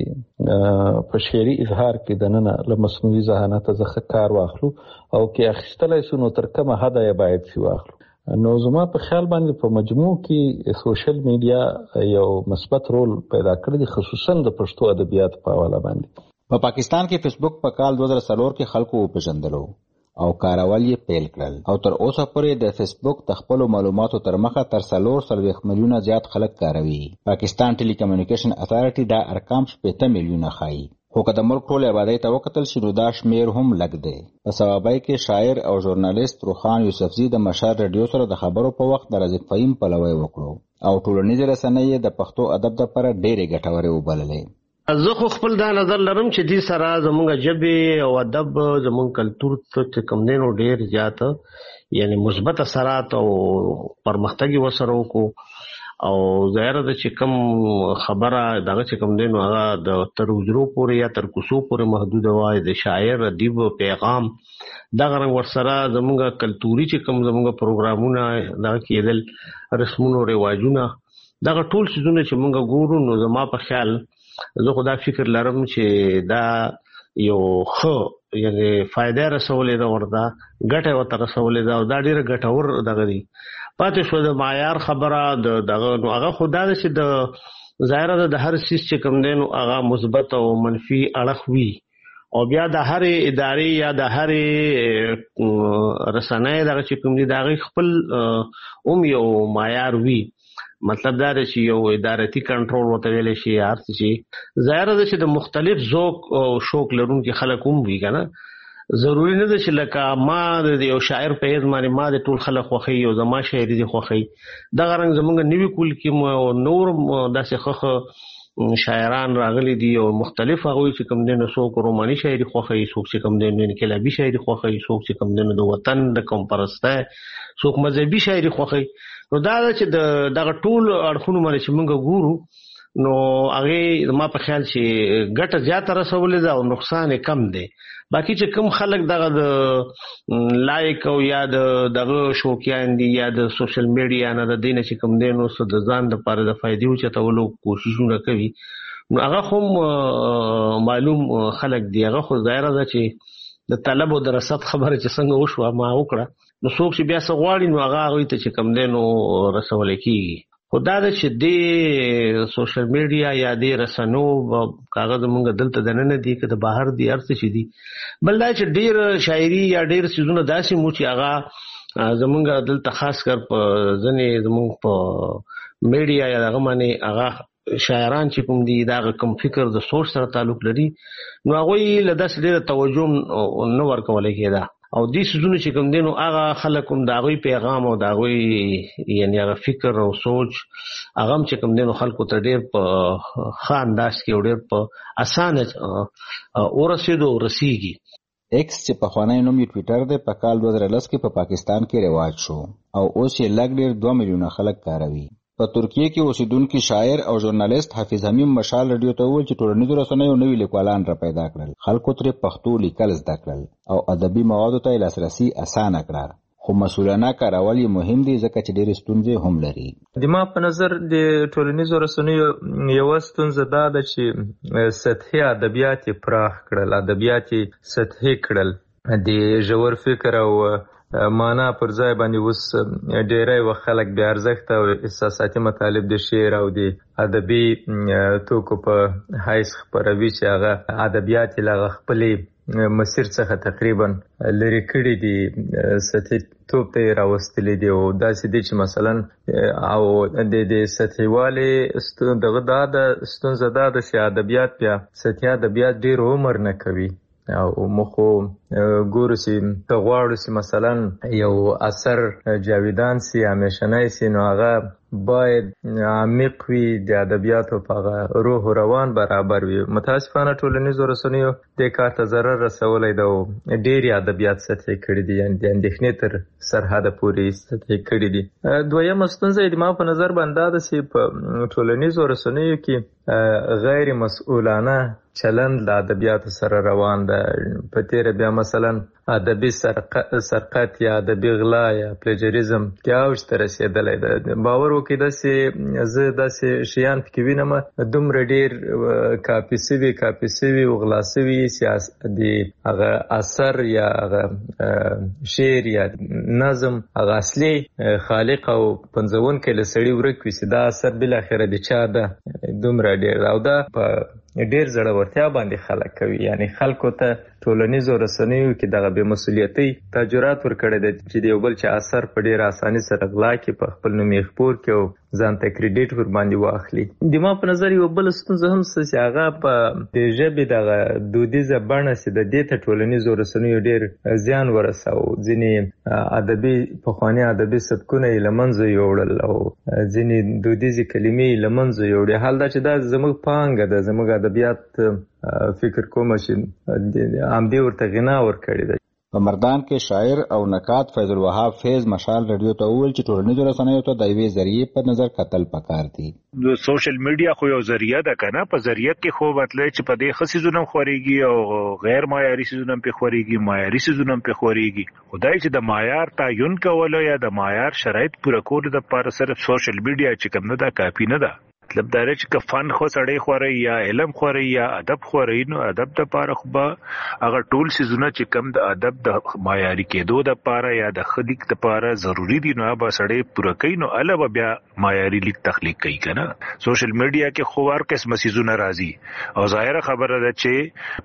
په شعري اظهار کې دننه له مصنوعي ذهانت څخه کار واخلو او کې اخیستلای شو نو تر کومه حده یې باید سی واخلو. نو زما په خیال باندې په مجموع کې سوشل میډیا یو مثبت رول پیدا کړی دی خصوصا د پښتو ادبیات په حواله باندې. په پاکستان کې فیسبوک په کال 2004 کې خلکو وپېژندلو او کارول یې پیل کړل او تر اوسه پورې د فیسبوک د خپلو معلوماتو تر مخه تر 440 میلیونه زیات خلک کاروي. پاکستان ټیلی کمیونیکیشن اتھارټي دا ارقام 70 میلیونه ښایي. خو که د ملک ټولې آبادۍ ته وکتل شي نو دا شمیر هم لږ دی. په ثوابۍ کې شاعر او ژورنالیست روخان یوسفزي د مشال رادیو سره د خبرو په وخت د رازق فهیم پلوی وکړو او ټولنیزې رسنۍ یې د پښتو ادب دپاره ډېرې ګټورې وبللې. زه خو خپل دا نظر لرم چې دې سره زمونږ ژبې او ادب زمونږ کلتور ته کوم دی نو ډېر زیات یعنی مثبت اثرات او پرمختګ یې ورسره وکړو او ظاهره ده چې کوم خبره دغه چې کوم دی نو هغه د تر اجرو پورې یا تر کوڅو پورې محدوده وای د شاعر ادیب پیغام دغه رنګ ورسره زمونږ کلتوري چې کوم زمونږ پروګرامونه دغه کېدل رسمونو رواجونه دغه ټول څیزونه چې مونږ ګورو نو زما په خیال زه خو دا فکر لرم چې دا یو ښه یعنی فایده رسولې ده ورته ګټه ورته رسولې ده او دا ډېره ګټور دغه دی. پاتې شو د معیار خبره دغه نو هغه خو دا ده چې د ظاهره ده د هر څیز چې کوم دی نو هغه مثبت او منفي اړخ وي او بیا د هرې ادارې یا د هرې رسنۍ دغه چې کوم دی د هغې خپل یو معیار وي. مطلب دا دی چې یو ادارتي کنټرول ورته ویلی شي هر څه چې ظاهره ده چې د مختلف ذوق او شوق لرونکي خلک هم وي که نه. ضروري نه ده چې لکه ما د یو شاعر په حیث باندې ما د ټول خلک خوښوي او زما شاعري دې خوښوي. دغه رنګ زمونږ نوي کول کې نور داسې ښه شاعران راغلي دي او مختلف هغوی چې کوم دی نو څوک روماني شاعري خوښوي، څوک چې کوم دی نو انقلابي شاعري خوښوي، څوک چې کوم دی نو د وطن د قوم پرستی، څوک مذهبي شاعري خوښوي. نو دا ده چې دغه ټول اړخونو باندې چې موږ ګورو نو هغې ما په خیال چې ګټه زیاته رسولې ده او نقصان یې کم دی. باقي چې کوم خلک دغه د لایک او یا دغه شوقیان دي یا د سوشل میډیا نه د دې نه چې کوم دی نو څه د ځان دپاره د فایدې اوچتولو کوششونه کوي نو هغه خو معلوم خلک دي. هغه خو ظاهره ده چې د طلب او د رسد خبره چې څنګه وشوه ما وکړه نو څوک چې بیا څه غواړي نو هغه هغوی ته چې کوم دی نو رسولی کېږي. خو دا ده چې دې سوشل میډیا یا دې رسنو کاغه زمونږ دلته دننه دي که د بهر دي هر څه چې دي. بل دا چې ډېر شاعري یا ډېر څیزونه داسې مو چې هغه زمونږ دلته خاص کر په ځینې زمونږ په میډیا یا دغه باندې هغه شاعران چې کوم دي دا کوم فکر د سوچ سره تعلق لري نو هغوی له داسې ډېره توجه نه ورکولی کېده او دې څیزونه چې کوم دی نو هغه خلک هم د هغوی پیغام او د هغوی یعنې هغه فکر او سوچ هغه هم چې کوم دی نو خلکو ته ډېر په ښه انداز کې او ډېر په اسانه ورسېدو او رسېږي. ایکس چې پخوانی نوم یې ټویټر دی په کال 2010 کې په پاکستان کې رواج شو او اوس یې لږ ډېر 2 میلیونه خلک کاروي. په ترکیه کې اوسیدونکي شاعر او ژورنالیست حافظ حمیم مشال رادیو ته وویل چې ټولنیزو رسنیو نوي لیکوالان را پیدا کړل، خلکو ترې پښتو لیکل زده کړل او ادبي موادو ته یې لاسرسي اسانه کړه. خو مسؤلانه کارول یې مهم دي ځکه چې ډېرې ستونزې هم لري. زما په نظر د ټولنیزو رسنیو یوه ستونزه دا ده چې سطحي ادبیات یې پراخ کړل، ادبیات یې سطحي کړل، د ژور فکر او معنا پر ځای باندې اوس ډېری وخت خلک بې ارزښته او احساساتي مطالب د شعر او د ادبي توکو په حیث خپروي چې هغه ادبیات یې له هغه خپلې مسیر څخه تقریبا لرې کړي دي، سطحي توب ته یې راوستلي دي او داسې دي چې مثلا او د سطحي والي دغه دا د ستونزه دا ده چې ادبیات بیا سطحي ادبیات ډېر عمر نه کوي او مخو ګورو چې ته غواړو چې مثلا یو اثر جاویدان سي همیشنی سي نو هغه باید عمیق وي، د ادبیاتو په هغه روح و روان برابر وي. متاسفانه ټولنیزو رسنیو دې کار ته ضرر رسولی ده او ډېرې ادبیات سطحي کړي دي، یعنې د اندېښنې تر سرحده پورې سطحي کړي دي. دویمه ستونزه یې ما په نظر باندې دا ده چې په ټولنیزو رسنیو کې غیر مسؤلانه چلند له ادبیاتو سره روان ده. په تېره بیا مثلا ادبي سرقت یا ادبي غلا یا پلیجریزم کې اوج ته رسېدلی ده. باور وکړئ داسې زه داسې شیان پکې وینم دومره ډېر کاپي سوي او غلا سوي چې د هغه اثر یا هغه شعر یا نظم هغه اصلي خالق او پنځونکی له سړي ورک وي چې دا اثر بالاخره د چا ده دومره ډېر او دا په ډېر زړورتیا باندې خلک کوي، یعنی خلکو ته ټولنیزو رسنیو کې دغه بې مسؤلیتۍ تجربات ورکړي دي چې د یو بل چا اثر په ډېر اساني سره غلا کې په خپل نوم یې خپور کې او ځان ته کریډیټ ور باندې واخلي. د ما په نظر یو بل ستونزه هم چې هغه په د ژبې دغه دودیزه بڼه چې د دې ته ټولنیزو رسنیو ډېر زیان ورساو. ځینې ادبي پخواني ادبي سبکونه یې له منځه یوړل او ځینې دودیزې کلمې یې له منځه یوړې. حال دا چې دا زموږ پانګه ده، زموږ ادبیات فکر کوم چې عمدي ورته غنا ورکړي ده. په مردان کې شاعر او نقاد فیض الوهاب فیض مشال رادیو ته وویل چې ټولنیزو رسنیو ته د یوې ذریعې په نظر کتل پکار دي. د سوشل میډیا خو یو ذریعہ ده کنه، په ذریعہ کې خو مطلب چې په دې خصيزونه خوريږي او غیر معیاري سيزونه په خوريږي، معیاري سيزونه په خوريږي. خدای چې د معیار تعین کول یا د معیار شرایط پوره کول د لپاره صرف سوشل میډیا چې کوم نه دا کافي نه ده. مطلب دا چې که فن خو سړی خوري یا علم خوري یا ادب خوري، نو ادب د لپاره خو به هغه ټول سيزونه چې کوم د ادب د معیاري کېدو د لپاره یا د خلیق د لپاره ضروری دي، نو به سړی پوره کوي، نو الوه بیا معیاري لیک تخلیق کوي کنه. سوشل میډیا کې خو هر قسم سيزونه راځي او ظاهره خبره ده چې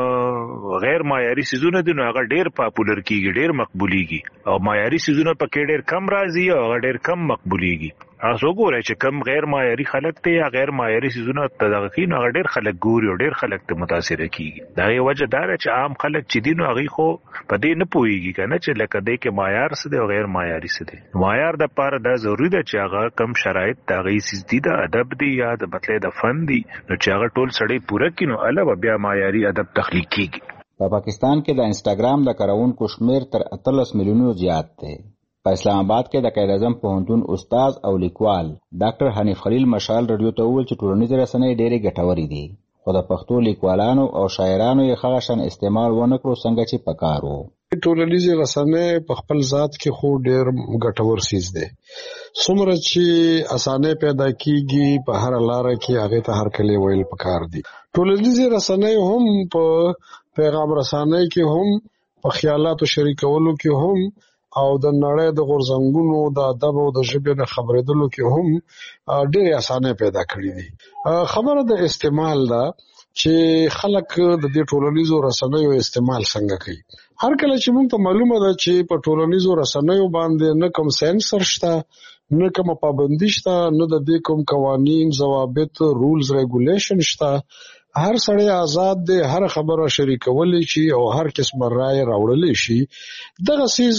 کوم غیر معیاري سيزونه دي نو هغه ډېر پاپولر کیږي، ډېر مقبوليږي، او معیاري سيزونه پکې ډېر کم راځي او هغه ډېر کم مقبوليږي. تاسو ګورئ چې کم غیر معیاري خلک ته یا غیر معیاري سيزونه تدغکین هغه ډېر خلک ګوري او ډېر خلک ته متاثر کیږي. دا یو وجه دا چې عام خلک چې دین هغه خو په دې نه پوهیږي کنه چې لکه دې کې معیار څه دی او غیر معیاري څه دی. معیار د پاره دا ضروری ده چې هغه کم شرایط د هغه سيز دي، د ادب دی یا د مطلب د فن دی، نو چې هغه ټول سړی پوره کینو الوه بیا معیاري ادب تخلیق کیږي. په پاکستان کې د انسټاګرام د کارونکو شمیر تر 18 میلیونو زیات دی. په اسلام آباد کې د قائد اعظم پوهنتون استاد او لیکوال ډاکټر حنیف خلیل مشال رادیو ته وویل چې ټولنیزې رسنۍ ډېرې ګټورې دي، خو د پښتو لیکوالانو او شاعرانو یې هغه شان استعمال ونه کړو څنګه چې پکار وو. ټولنیزې رسنۍ په خپل ذات کې خو ډېر ګټور سیز دی. څومره چې اسانه پیدا کیږي په هر لاره کې هغه ته هر کله ویل پکار دي. ټولنیزې رسنۍ هم په پیغام رسانۍ کې هم په خیالاتو شریکولو کې هم او د نړۍ د غورځنګونو د ادب او د ژبې د خبرېدلو کې هم ډېر اسانه پیدا کړې دي. خبره د استعمال ده چې خلک د دې ټولنیزو رسنیو استعمال څنګه کوي. هر کله چې موږ ته معلومه ده چې په ټولنیزو رسنیو باندې نه کوم سنسر شته، نه کوم پابندي شته، نه د دې کوم قوانین، ضوابط، رولز، ریګولیشن شته. هر سړی آزاد دی، هر خبره شریکولی شي او هر قسم رائے راوړلی شي. دغه سیز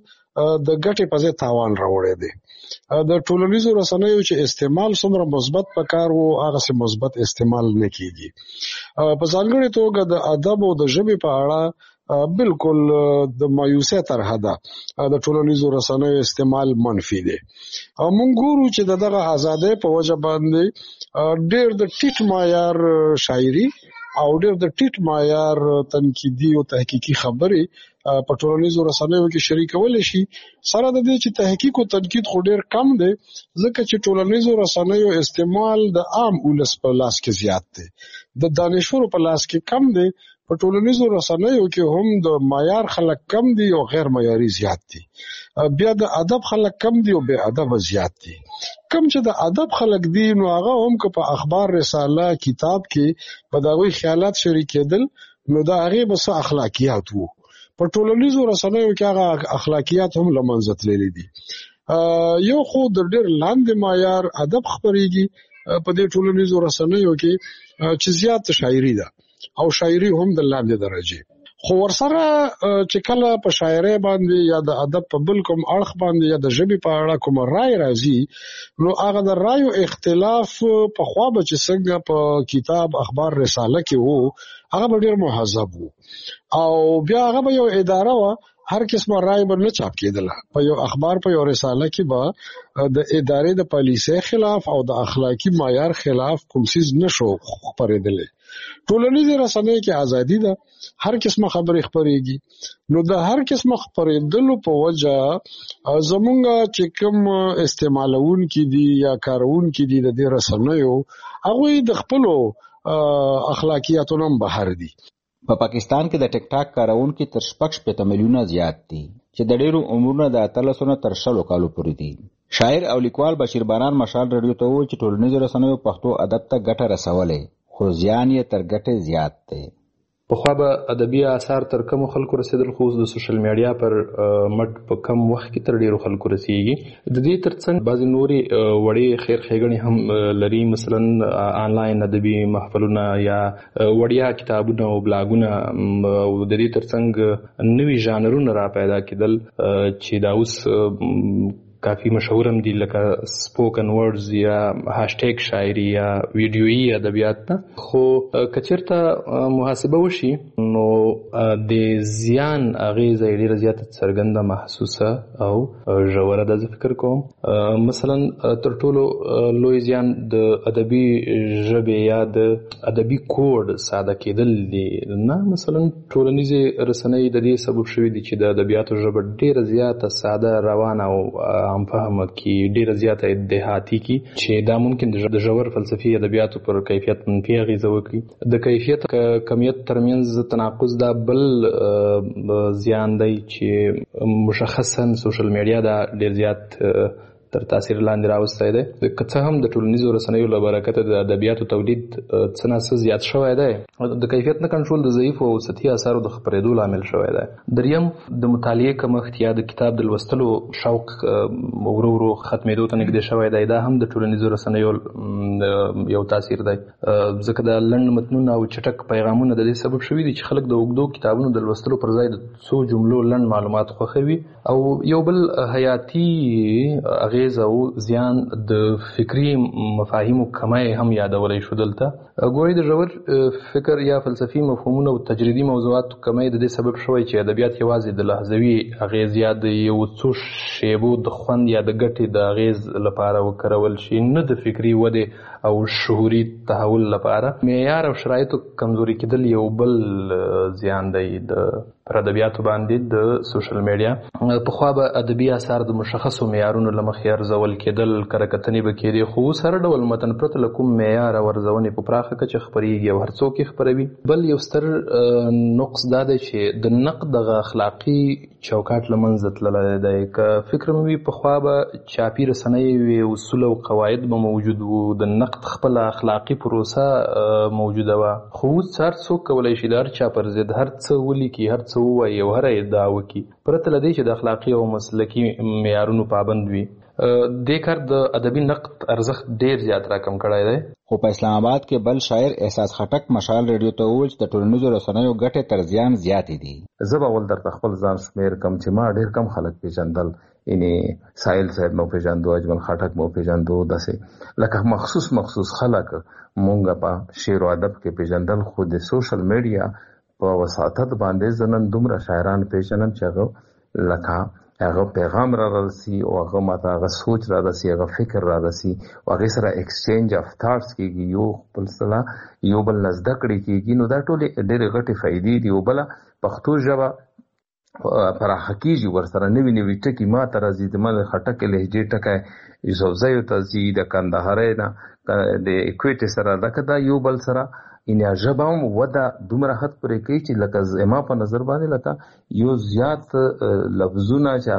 د ګټې په ځای تاوان راوړی دی. د ټولنیزو رسنیو چې استعمال څومره مثبت پکار وو هغه سه مثبت استعمال نه کیږي. په ځانګړې توګه د ادب او د ژبې په اړه بالکل د مایوسه طرح ده. د ټولنیزو رسنیو استعمال منفي دی. موږ ګورو چې دغه ازادۍ په وجه باندې ډېر د ټیټ معیار شاعري او ډېر د ټیټ معیار تنقیدي او تحقیقي خبرې په ټولنیزو رسنیو کې شریکول شي. سره د دې چې تحقیق او تنقید خو ډېر کم دی ځکه چې ټولنیزو رسنیو استعمال د عام ولس په لاس کې زیات دی، د دانشورو په لاس کې کم دی. په ټولنیزو رسنیو کې هم د معیار خلک کم دي او غیر معیاري زیات دي. بیا د ادب خلک کم دي او بے ادب زیات دي. کم چې د ادب خلک دي نو هغه هم که په اخبار، رساله، کتاب کې په دغوی خیالات شریکېدل نو د هغې به څه اخلاقیات وو. په ټولنیزو رسنیو کې هغه اخلاقیات هم له منځه تللي دي. یو خو د ډېر لاندې معیار ادب خپرېږي په دې ټولنیزو رسنیو کې چې زیات شاعري ده او شاعري هم د لاندې درجه. خو ورسره چې کله په شاعرۍ باندې یا د ادب په بل کوم اړخ باندې یا د ژبې په اړه کوم رائے راځي نو هغه د رائو اختلاف په خوا به چې څنګه په کتاب، اخبار، رساله کې وو هغه به ډېر مهذب وو او بیا هغه به یو اداره وه، هر قسمه رائے به نه چاپ کېدله. په یو اخبار، په یو رساله کې به د ادارې د پالیسۍ خلاف او د اخلاقي معیار خلاف کوم څیز نشو خپرېدلی. ټولنیزې رسنۍ کې ازادي ده، هر قسمه خبرې خپرېږي. نو د هر قسمه خپرېدلو په وجه زمونږ چې کوم استعمالونکي دي یا کارونکي دي د دې رسنیو هغوی د خپلو اخلاقیاتو نه بهر دي. په پاکستان کې د ټیک ټاک کارونکي تر 6 میلیونه زیات دي چې د ډېرو عمرونه د 13 تر 100 کالو پورې دي. شاعر او لیکوال بشیر باران مشال رادیو ته وویل چې ټولنیزو رسنیو پښتو ادب ته ګټه رسولې خو زیان یې تر ګټې زیات دی. پخوا به ادبي آثار تر کوم خلکو رسیدل، خو د سوشل میډیا پر مټ په کم وخت کې تر ډیرو خلکو رسیږي. د دې ترڅنګ بعضې نورې وړې خیر ښېګڼې هم لري، مثلا آنلاین ادبي محفلونه یا وړیا کتابونه او بلاګونه، او د دې ترڅنګ نوي ژانرونه را پیدا کېدل چې دا اوس کافی مشهور هم دي، لکه سپوکن ورډز یا هاشټیګ شاعري یا ویډیویي ادبیات نه. خو که چېرته محاسبه وشي نو د زیان اغېزه یې ډېره زیاته څرګنده، محسوسه او ژوره ده. زه فکر کوم مثلا تر ټولو لوی زیان د ادبي ژبې یا د ادبي کوډ ساده کېدل دي. نه مثلا ټولنیزې رسنۍ د دې سبب شوي دي چې د ادبیاتو ژبه ډېره زیاته ساده، روانه او عام فهمه کی، ډیره زیاته دهاتی کی، چې دا ممکن د ژور فلسفي ادبیاتو پر کیفیت منفي اغیزه وکړي. د کیفیت کمیت ترمنځ تناقض دا بل زیان دی چې مشخصا سوشل میډیا دا ډیر زیات تر تاثیر لاندې راوستی دی. که څه هم د ټولنیزو رسنیو له برکته د ادبیاتو تولید څه نه څه زیات شوی دی، د کیفیت نه کنټرول د ضعیفو او سطحي اثارو د خپرېدو لامل شوی دی. دریم د مطالعې کمښت یا د کتاب د لوستلو شوق ورو ورو ختمېدو ته نږدې شوی دی. دا هم د ټولنیزو رسنیو یو تاثیر دی، ځکه د لنډ متنونه او چټک پیغامونه د دې سبب شوي دي چې خلک د اوږدو کتابونو د لوستلو پر ځای د څو جملو لنډ معلومات خوښوي. او یو بل حیاتي اغیز او زیان د فکری مفاهیمو کمی هم یادولی شو دلته. ګورئ د ژور فکر یا فلسفي مفهومونو او تجریدي موضوعاتو کمی د دې سبب شوی چې ادبیات یوازې د لحظوي اغیز یا د یو څو شیبو د خوند یا د ګټې د اغیز لپاره وکارول شي، نه د فکري ودې او شعوري تحول لپاره. معیار او شرایطو کمزوري کېدل یو بل زیان دی پر ادبیاتو باندې د سوشل میډیا. پخوا به ادبي اثار د مشخصو معیارونو له مخې ارزول کېدل، کره کتنې به کېدې، خو اوس هر ډول متن پرته له کوم معیار او ارزونې په پراخه کچه خپرېږي او هر څوک یې خپروي. بل یو ستر نقص دا دی چې د نقد دغه اخلاقي چوکاټ له منځه تللی دی. که فکر مې وي پخوا به چاپي رسنۍ وي، اصول او قواعد به موجود وو، د نقد خپله اخلاقي پروسه موجوده وه. خو اوس هر څوک کولی شي د هر چا پر ضد هر څه ولیکي، هر څه ووایي او هره ادعا وکړي، پرته له دې چې د اخلاقي او مسلکي معیارونو پابند وي. دې کار د ادبي نقد ارزښت ډیر زیات راکم کړی دی. خو په اسلام آباد کې بل شاعر احساس خټک مشال ریډیو ته وویل چې د ټولنیزو رسنیو ګټې تر زیان زیاتې دي. زه به اول درته خپل ځان شمېر کم چې ما ډېر کم خلک پیژندل، یعنې سایل صاحب مو پیژندو، اجمل خټک مو پیژندو، داسې لکه مخصوص خلک مونږ په شعر و ادب کې پیژندل. خو د سوشل میډیا په وساطت باندې زه نن دومره شاعران پیژنم چې هغه لکه هغه پیغام را رسي او هغه ماته هغه سوچ را رسي، هغه فکر را رسي او هغې سره ایکسچینج اف تھاټس کېږي، یو خپل سره یو بل نه زده کړې کېږي. نو دا ټولې ډېرې غټې فایدې دي. او بله پښتو ژبه پراخه کېږي، ورسره نوي نوي ټکي ما ته راځي. د مل خټک لهجې ټکی یوسفزیو ته ځي، د کندهارۍ نه د اکویټې سره، لکه دا یو بل سره ان ژبه هم وده دومره حد پورې کوي چې لکه زما په نظر باندې لکه یو زیات لفظونه چې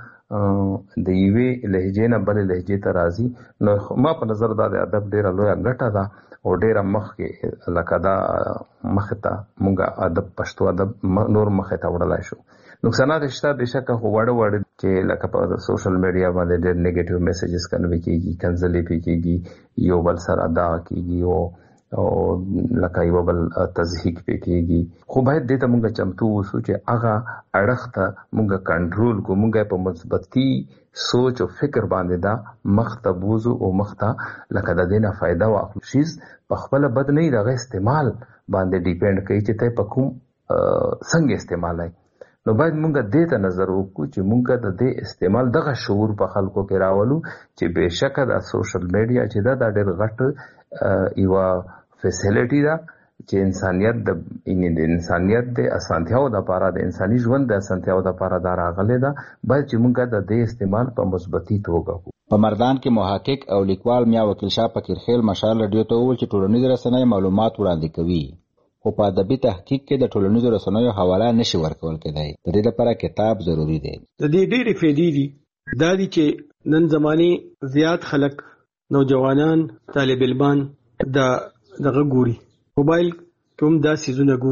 هغه د یوې لهجې نه بلې لهجې ته راځي. نو ما په نظر دا د ادب ډېره لویه ګټه ده او ډېره مخکې لکه دا مخې ته مونږ ادب پښتو ادب نور مخې ته وړلی شو. نقصانات شته بېشکه، خو واړه چې لکه په سوشل میډیا باندې ډېر نیګیټیو میسیجز کنوي کېږي، کنځلې پې کېږي، یو بل سره دعا کېږي او لکه یو بل تضحیک پې کېږي. خو باید دې ته مونږ چمتو اوسو چې هغه اړخ ته مونږ کنټرول کړو، مونږ په مثبتي سوچ او فکر باندې دا مخ ته بوزو او مخ ته لکه د دې نه فایده واخلو. شیز په خپله بد نه وي، د هغه استعمال باندې ډیپینډ کوي چې ته په کوم څنګه استعمالوي. نو باید مونږ دې ته نظر وکړو چې مونږ د دې استعمال دغه شعور په خلکو کې راولو چې بېشکه د سوشل میډیا چې دا ډېر غټ یوه فیسیلیټي ده چې انسانیت د اسانتیاو دپاره، د انساني ژوند د اسانتیاو دپاره دا راغلی ده. باید چې مونږ د دې استعمال په مثبتي توګه وکړو. په مردان کې محقق او لیکوال میا وکیل شاه فقیرخیل مشال ریډیو ته وویل چې ټولنیز رسنۍ معلومات وړاندې کوي، خو په ادبي تحقیق کې د ټولنیزو رسنیو حواله نشي ورکول کېدای. د دې لپاره کتاب ضروري دی. د دې ډېرې فایدې دي. دا دي چې نن زمانې زیات خلک، نوجوانان، طالب علمان دغه ګوري، موبایل کوم دا سیزونه ګوري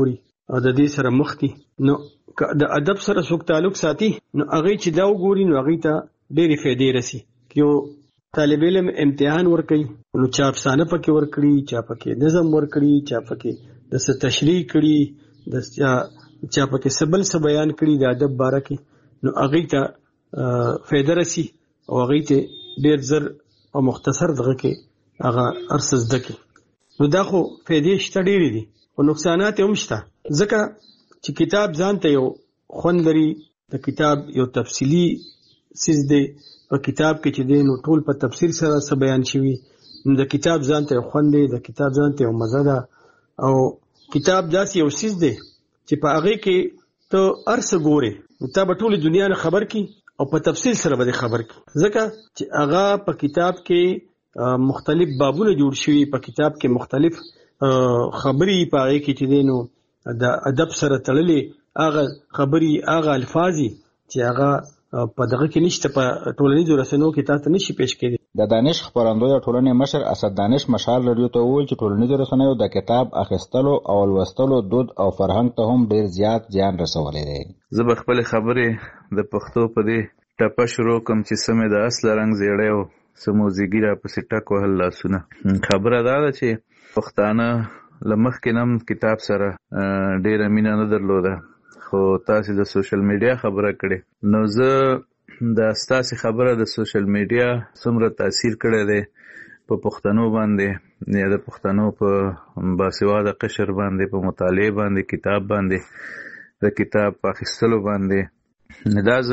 د دې سره مخ دي. نو د ادب سره څوک تعلق ساتي نو هغه چې دا وګوري نو هغه ته ډېری فائدې رسی. یو طالب علم امتحان ورکړي نو چا افسانه پکې ورکړي، چا پکې نظم ورکړي، چا پکې د څه تشریح کړي، د چا پکې سبل څه بیان کړي د ادب باره کې، نو هغه ته فائدہ رسی او هغه ته ډېر زر او مختصر دغه کې هغه ارس زده کی. نو دا خو فائدې شته ډېرې دي او نقصانات هم شته، ځکه چې کتاب ځان ته یو خوند لري. د کتاب یو تفصیلی سیز دی، په کتاب کې چې دی نو ټول په تفسیر سره څه بیان شوي، نو د کتاب ځان ته یو خوند دی، د کتاب ځان ته یو مزه ده. او کتاب داسې یو سیز دی چې په هغې کې ته هر څه ګورې، نو تا به ټولې دنیا نه خبر کی او په تفصیل سره به خبر کی، ځکه چې هغه په کتاب کې مختلف بابونه جوړ شوي، په کتاب کې مختلف خبرې په هغې کې چې دی نو د ادب سره تړلې هغه خبرې، هغه الفاظي چې هغه په دغه کې نشته، په ټولنیزو رسنیو کې تاسو نشي پیش کېدی. د دانش خبرندوی ټولنې مشر اسد دانش مشال رادیو ته وویل چې ټولنیزو رسنیو د کتاب اخیستلو او لوستلو دود او فرهنګ ته هم ډېر زیات زیان رسولی دی. زه به خپلې خبرې د پښتو په دې ټپه شروع کوم چې سمې د اصل رنګ زیړی او سموزیګي را پسې ټک وهل لاسونه. خبره دا ده چې پښتانه له مخکې نه کتاب سره ډېره مینه نه درلوده، خو تاسې د سوشل میډیا خبره کړې، نو زه د ستاسې خبره د سوشل میډیا څومره تاثیر کړی دی په پښتنو باندې، یا د پښتنو په باسواده قشر باندې، په مطالعې باندې، کتاب باندې، د کتاب په اخیستلو باندې، دا زه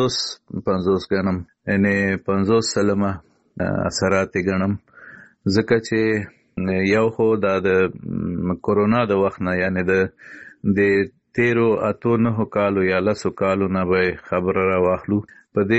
50 ګڼم، یعنې 50 سلمه اثرات یې ګڼم. ځکه چې یو خو دا د کورونا د وخت نه، یعنې د 13 کالو یا 10 کالو نه به خبره را واخلو. په دې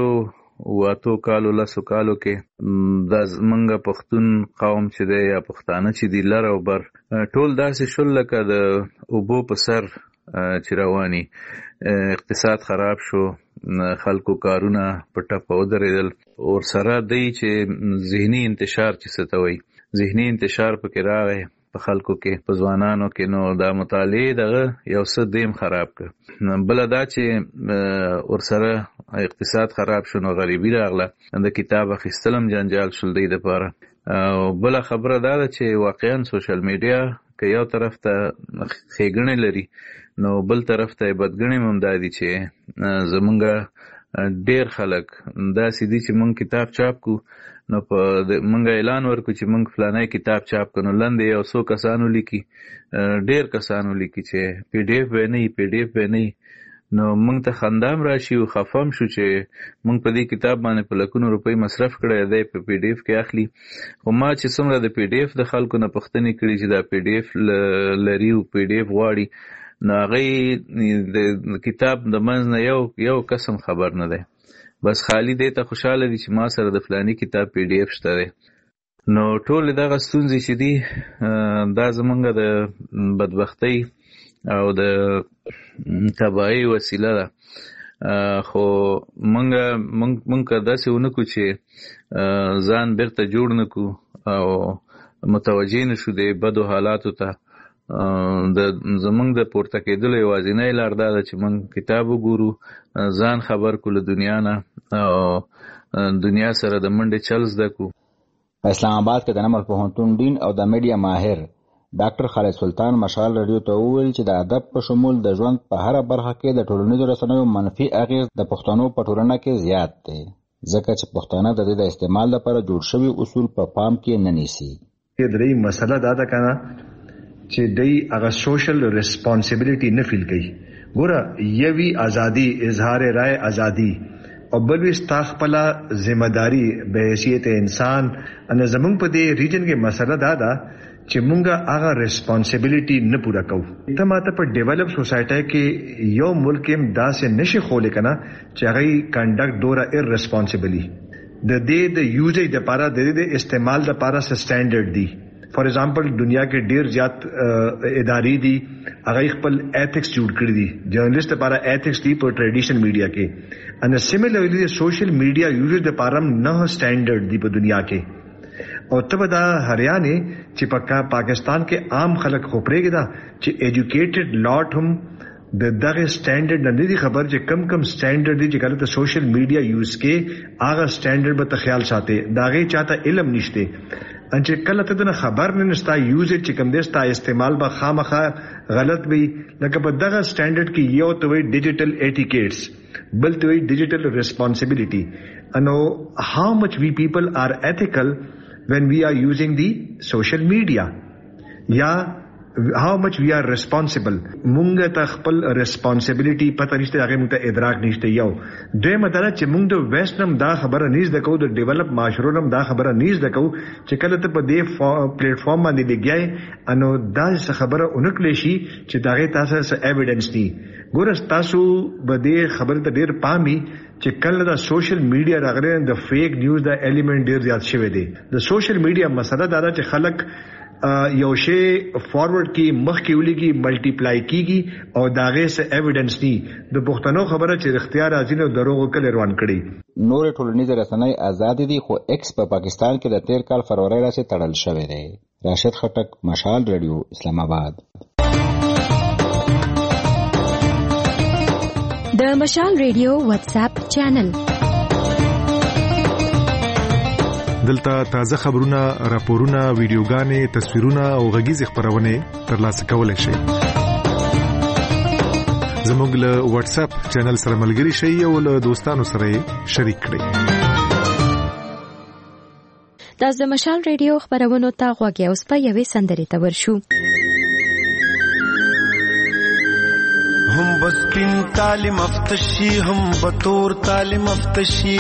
13 کالو 10 کالو کې دا زمونږ پښتون قوم چې دی یا پښتانه چې دی لر او بر ټول داسې شول لکه د اوبو په سر چې رواني. اقتصاد خراب شو، خلکو کارونه په ټپه ودرېدل، اور سره دی چې ذهني انتشار چې څه ته وایي، ذهني انتشار پکې راغی په خلکو کې، په ځوانانو کې. نو دا مطالعې دغه یو څه دیم خراب کړ. بله دا چې ورسره اقتصاد خراب شو، نو غریبي راغله، د کتاب اخیستل هم جنجال شول دی دپاره. او بله خبره دا ده چې واقعا سوشل میډیا که یو طرف ته ښېګڼې لري، نو بل طرف ته یې بدګڼې هم دا دي چې زمونږ ډېر خلک داسې دي چې مونږ کتاب چاپ کو، نو په مونږ اعلان ورکو چې مونږ فلانی کتاب چاپ کړو، نو لاندې یو څو کسانو لیکي، ډېر کسانو لیکي چې پی ډي اف به نه وي، پی ډي اف به نه وي. نو مونږ ته خندام راشي او خفم شو چې مونږ په دې کتاب باندې په لکونو روپۍ مصرف کړی دی، په پی ډي اف کې اخلي. خو ما چې څومره د پی ډي اف د خلکو نه پوښتنې کړي چې دا پی ډي اف لري او پی ډي اف غواړي، نو هغوی د کتاب د منځ نه یو قسم خبر نه دی، بس خالی دی ته خوشحاله دي چې ما سره د فلانی کتاب پی ډي اف شته دی. نو ټول دغه ستونزې چې دي دا زمونږ د بدبختۍ او د تباهۍ وسیله ده. خو مونږ که داسې ونه کړو چې ځان بیرته جوړ نه کړو او متوجه نه شو د بدو حالاتو ته، زمونږ د پورته کېدلو یوازینۍ لار دا ده چې مونږ کتاب وګورو، ځان خبر کړو له دنیا نه او دنیا سره د منډې چل زده کړو. اسلام آباد کې د نمل پوهنتون ډین او د میډیا ماهر ډاکټر خالد سلطان مشال رادیو ته وویل چې د ادب په شمول د ژوند په هره برخه کې د ټولنیزو رسنیو منفي اغېز د پښتنو په ټولنه کې زیات دی، ځکه چې پښتانه د دې د استعمال لپاره جوړ شوي اصول په پام کې نه نیسي. درې مسله دا ده کنه چې دوی هغه سوشل ریسپانسیبিলিټي نه فیل کوي. ګوره یوي ازادي، اظهار رائے ازادي، او بل وی ستا خپل ذمہ داری به حیثیت انسان. ان زمونږ په دې ریجن کې مسله دا ده چې مونږه هغه ریسپانسیبিলিټي نه پوره کوو. ته ماته په ډیولپ سوسایټي کې یو ملک هم داسې نشي خولې کنه چې هغه کنډکټ دوره ارریسپانسیبلی د دې د یوزې د لپاره د دې استعمال د لپاره سټانډرډ دی. فار ایگزامپل دنیا کې ډیر زیات ادارې دي هغه خپل ایتھکس جوړ کړی دي، جرنالست لپاره ایتھکس دی په ټریډیشنل میډیا کې، ان سیملرلی سوشل میډیا یوزرز لپاره نه سټانډرډ دی په دنیا کې. او ته دا هریانه چې پاکستان کې عام خلک خو پرېږي دا چې ایجوکیټډ لاټ هم د دغه سټانډرډ نه دي خبر چې کم سټانډرډ دي چې کله ته سوشل میډیا یوز کې هغه سټانډرډ به ته خیال ساتي داغه چاته علم نشته ان چې کله ته نه خبر نه نستا یوز چې کوم دستا استعمال به خامخا غلط وي لکه په دغه سټانډرډ کې یو ته وي ډیجیټل ایټیکیټس بل ته وي ډیجیټل ریسپانسیبিলিټي انو how much we people are ethical when we are using the social media یا how much we are responsible مونږ ته خپل responsibility پته نشته هغه مونږ ته ادراک نشته یو دوی مدار چې مونږ د ویسټنم دا خبره نیز دکو د ډیولپ معاشرونم دا خبره نیز دکو چې کله ته په دې پلیټ فارم باندې لګیای انو دا خبره اونکلی شي چې داغه تاسو سره ایویډنس دي ګور تاسو به دې خبره ته ډیر پامي چې کله دا سوشل میډیا راغره د فیک نیوز دا ایلیمنٹ ډیر زیات شوی دی د سوشل میډیا مسله دا چې خلک یو شی فارورډ کی مخ کې ولګي ملټیپلای کیږي او داغه سه ایویډنس ني د پښتنو خبره چې اختیار راځي نو دروغ کله روان کړي نور ټولنیز رسنۍ آزاد دي خو ایکس په پاکستان کې د 13 کال فروری راځي تړل شوی دی راشد خټک مشال رادیو اسلام آباد د مشال رادیو واتس اپ چینل دلته تازه خبرونه راپورونه ویډیوګانې تصویرونه او غږیز خبرونه ترلاسه کولای شئ زموږ له واتس اپ چینل سره ملګري شئ او له دوستانو سره شریک کړئ د مشال رادیو خبرونه ته غوږی اوس په یوې سندرې ته ورشو هم بس پین تعلیم افتشی هم بطور تعلیم افتشی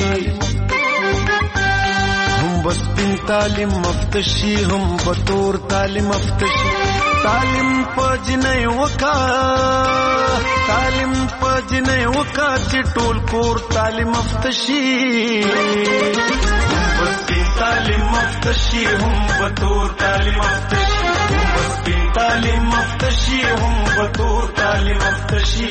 بس پین تعلیم مفتشی هم بطور تعلیم مفتشی تعلیم پجنه وکا تعلیم پجنه وکا چې ټول کور تعلیم مفتشی بس پین تعلیم مفتشی هم بطور تعلیم مفتشی بس پین تعلیم مفتشی هم بطور تعلیم مفتشی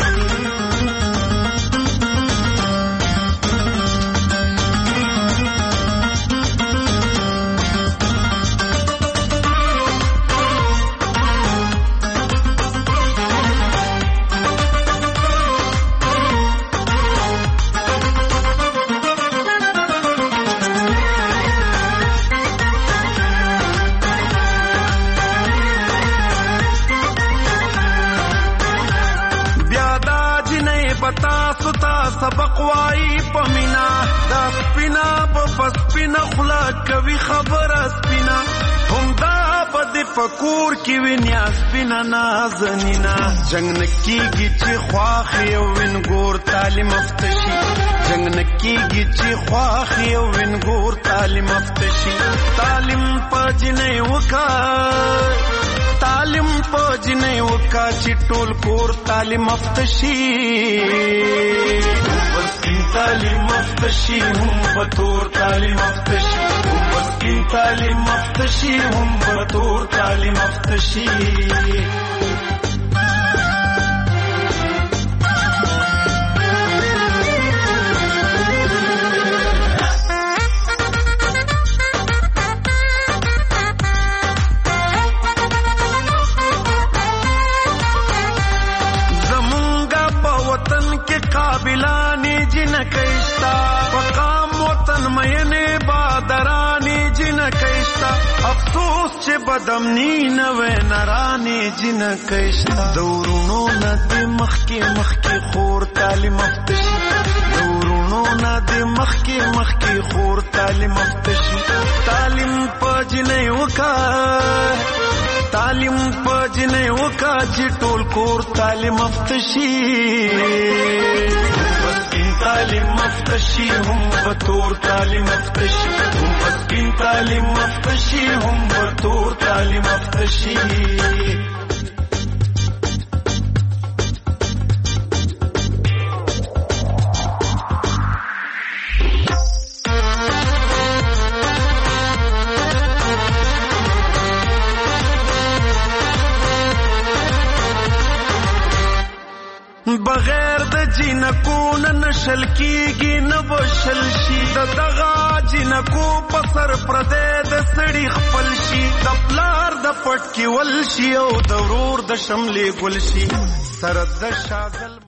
سبق وای پمینا دا سپینا په سپینا خلا کوي خبر سپینا هم دا بد فکور کی وینیا سپینا نازنینا جنگ نکیږي چې خواخ یو وین ګور تعلیم مفتشی جنگ نکیږي چې خواخ یو وین ګور تعلیم مفتشی تعلیم پجنه وکا تعلیم پجنه وکا چې ټول کور تعلیم مفتشی تعلیم مفتشی هم بطور تعلیم مفتشی هم تعلیم مفتشی هم بطور تعلیم مفتشی قابلانی جن کیشتا فقام وطن مینه بادرانی جن کیشتا افسوس چه بدمنی نوے نرانی جن کیشتا دورونو ندی مخی خور تعلیم مفتشی دورونو ندی مخی خور تعلیم مفتشی تعلیم پجنه وکا تعلیم پجنه وکا چې ټول کور تعلیم مفتشی تعلیم مفتشی هم بطور تعلیم مفتشی هم تعلیم مفتشی هم بطور تعلیم مفتشی بغیر بغیر د جنکو نه نشل کیږي نه بشل شي د دغه جنکو په سر پردې د سړي خپل شي د پلار د پټ کې ول شي او د ورور د شملې ګل شي سره د شاګل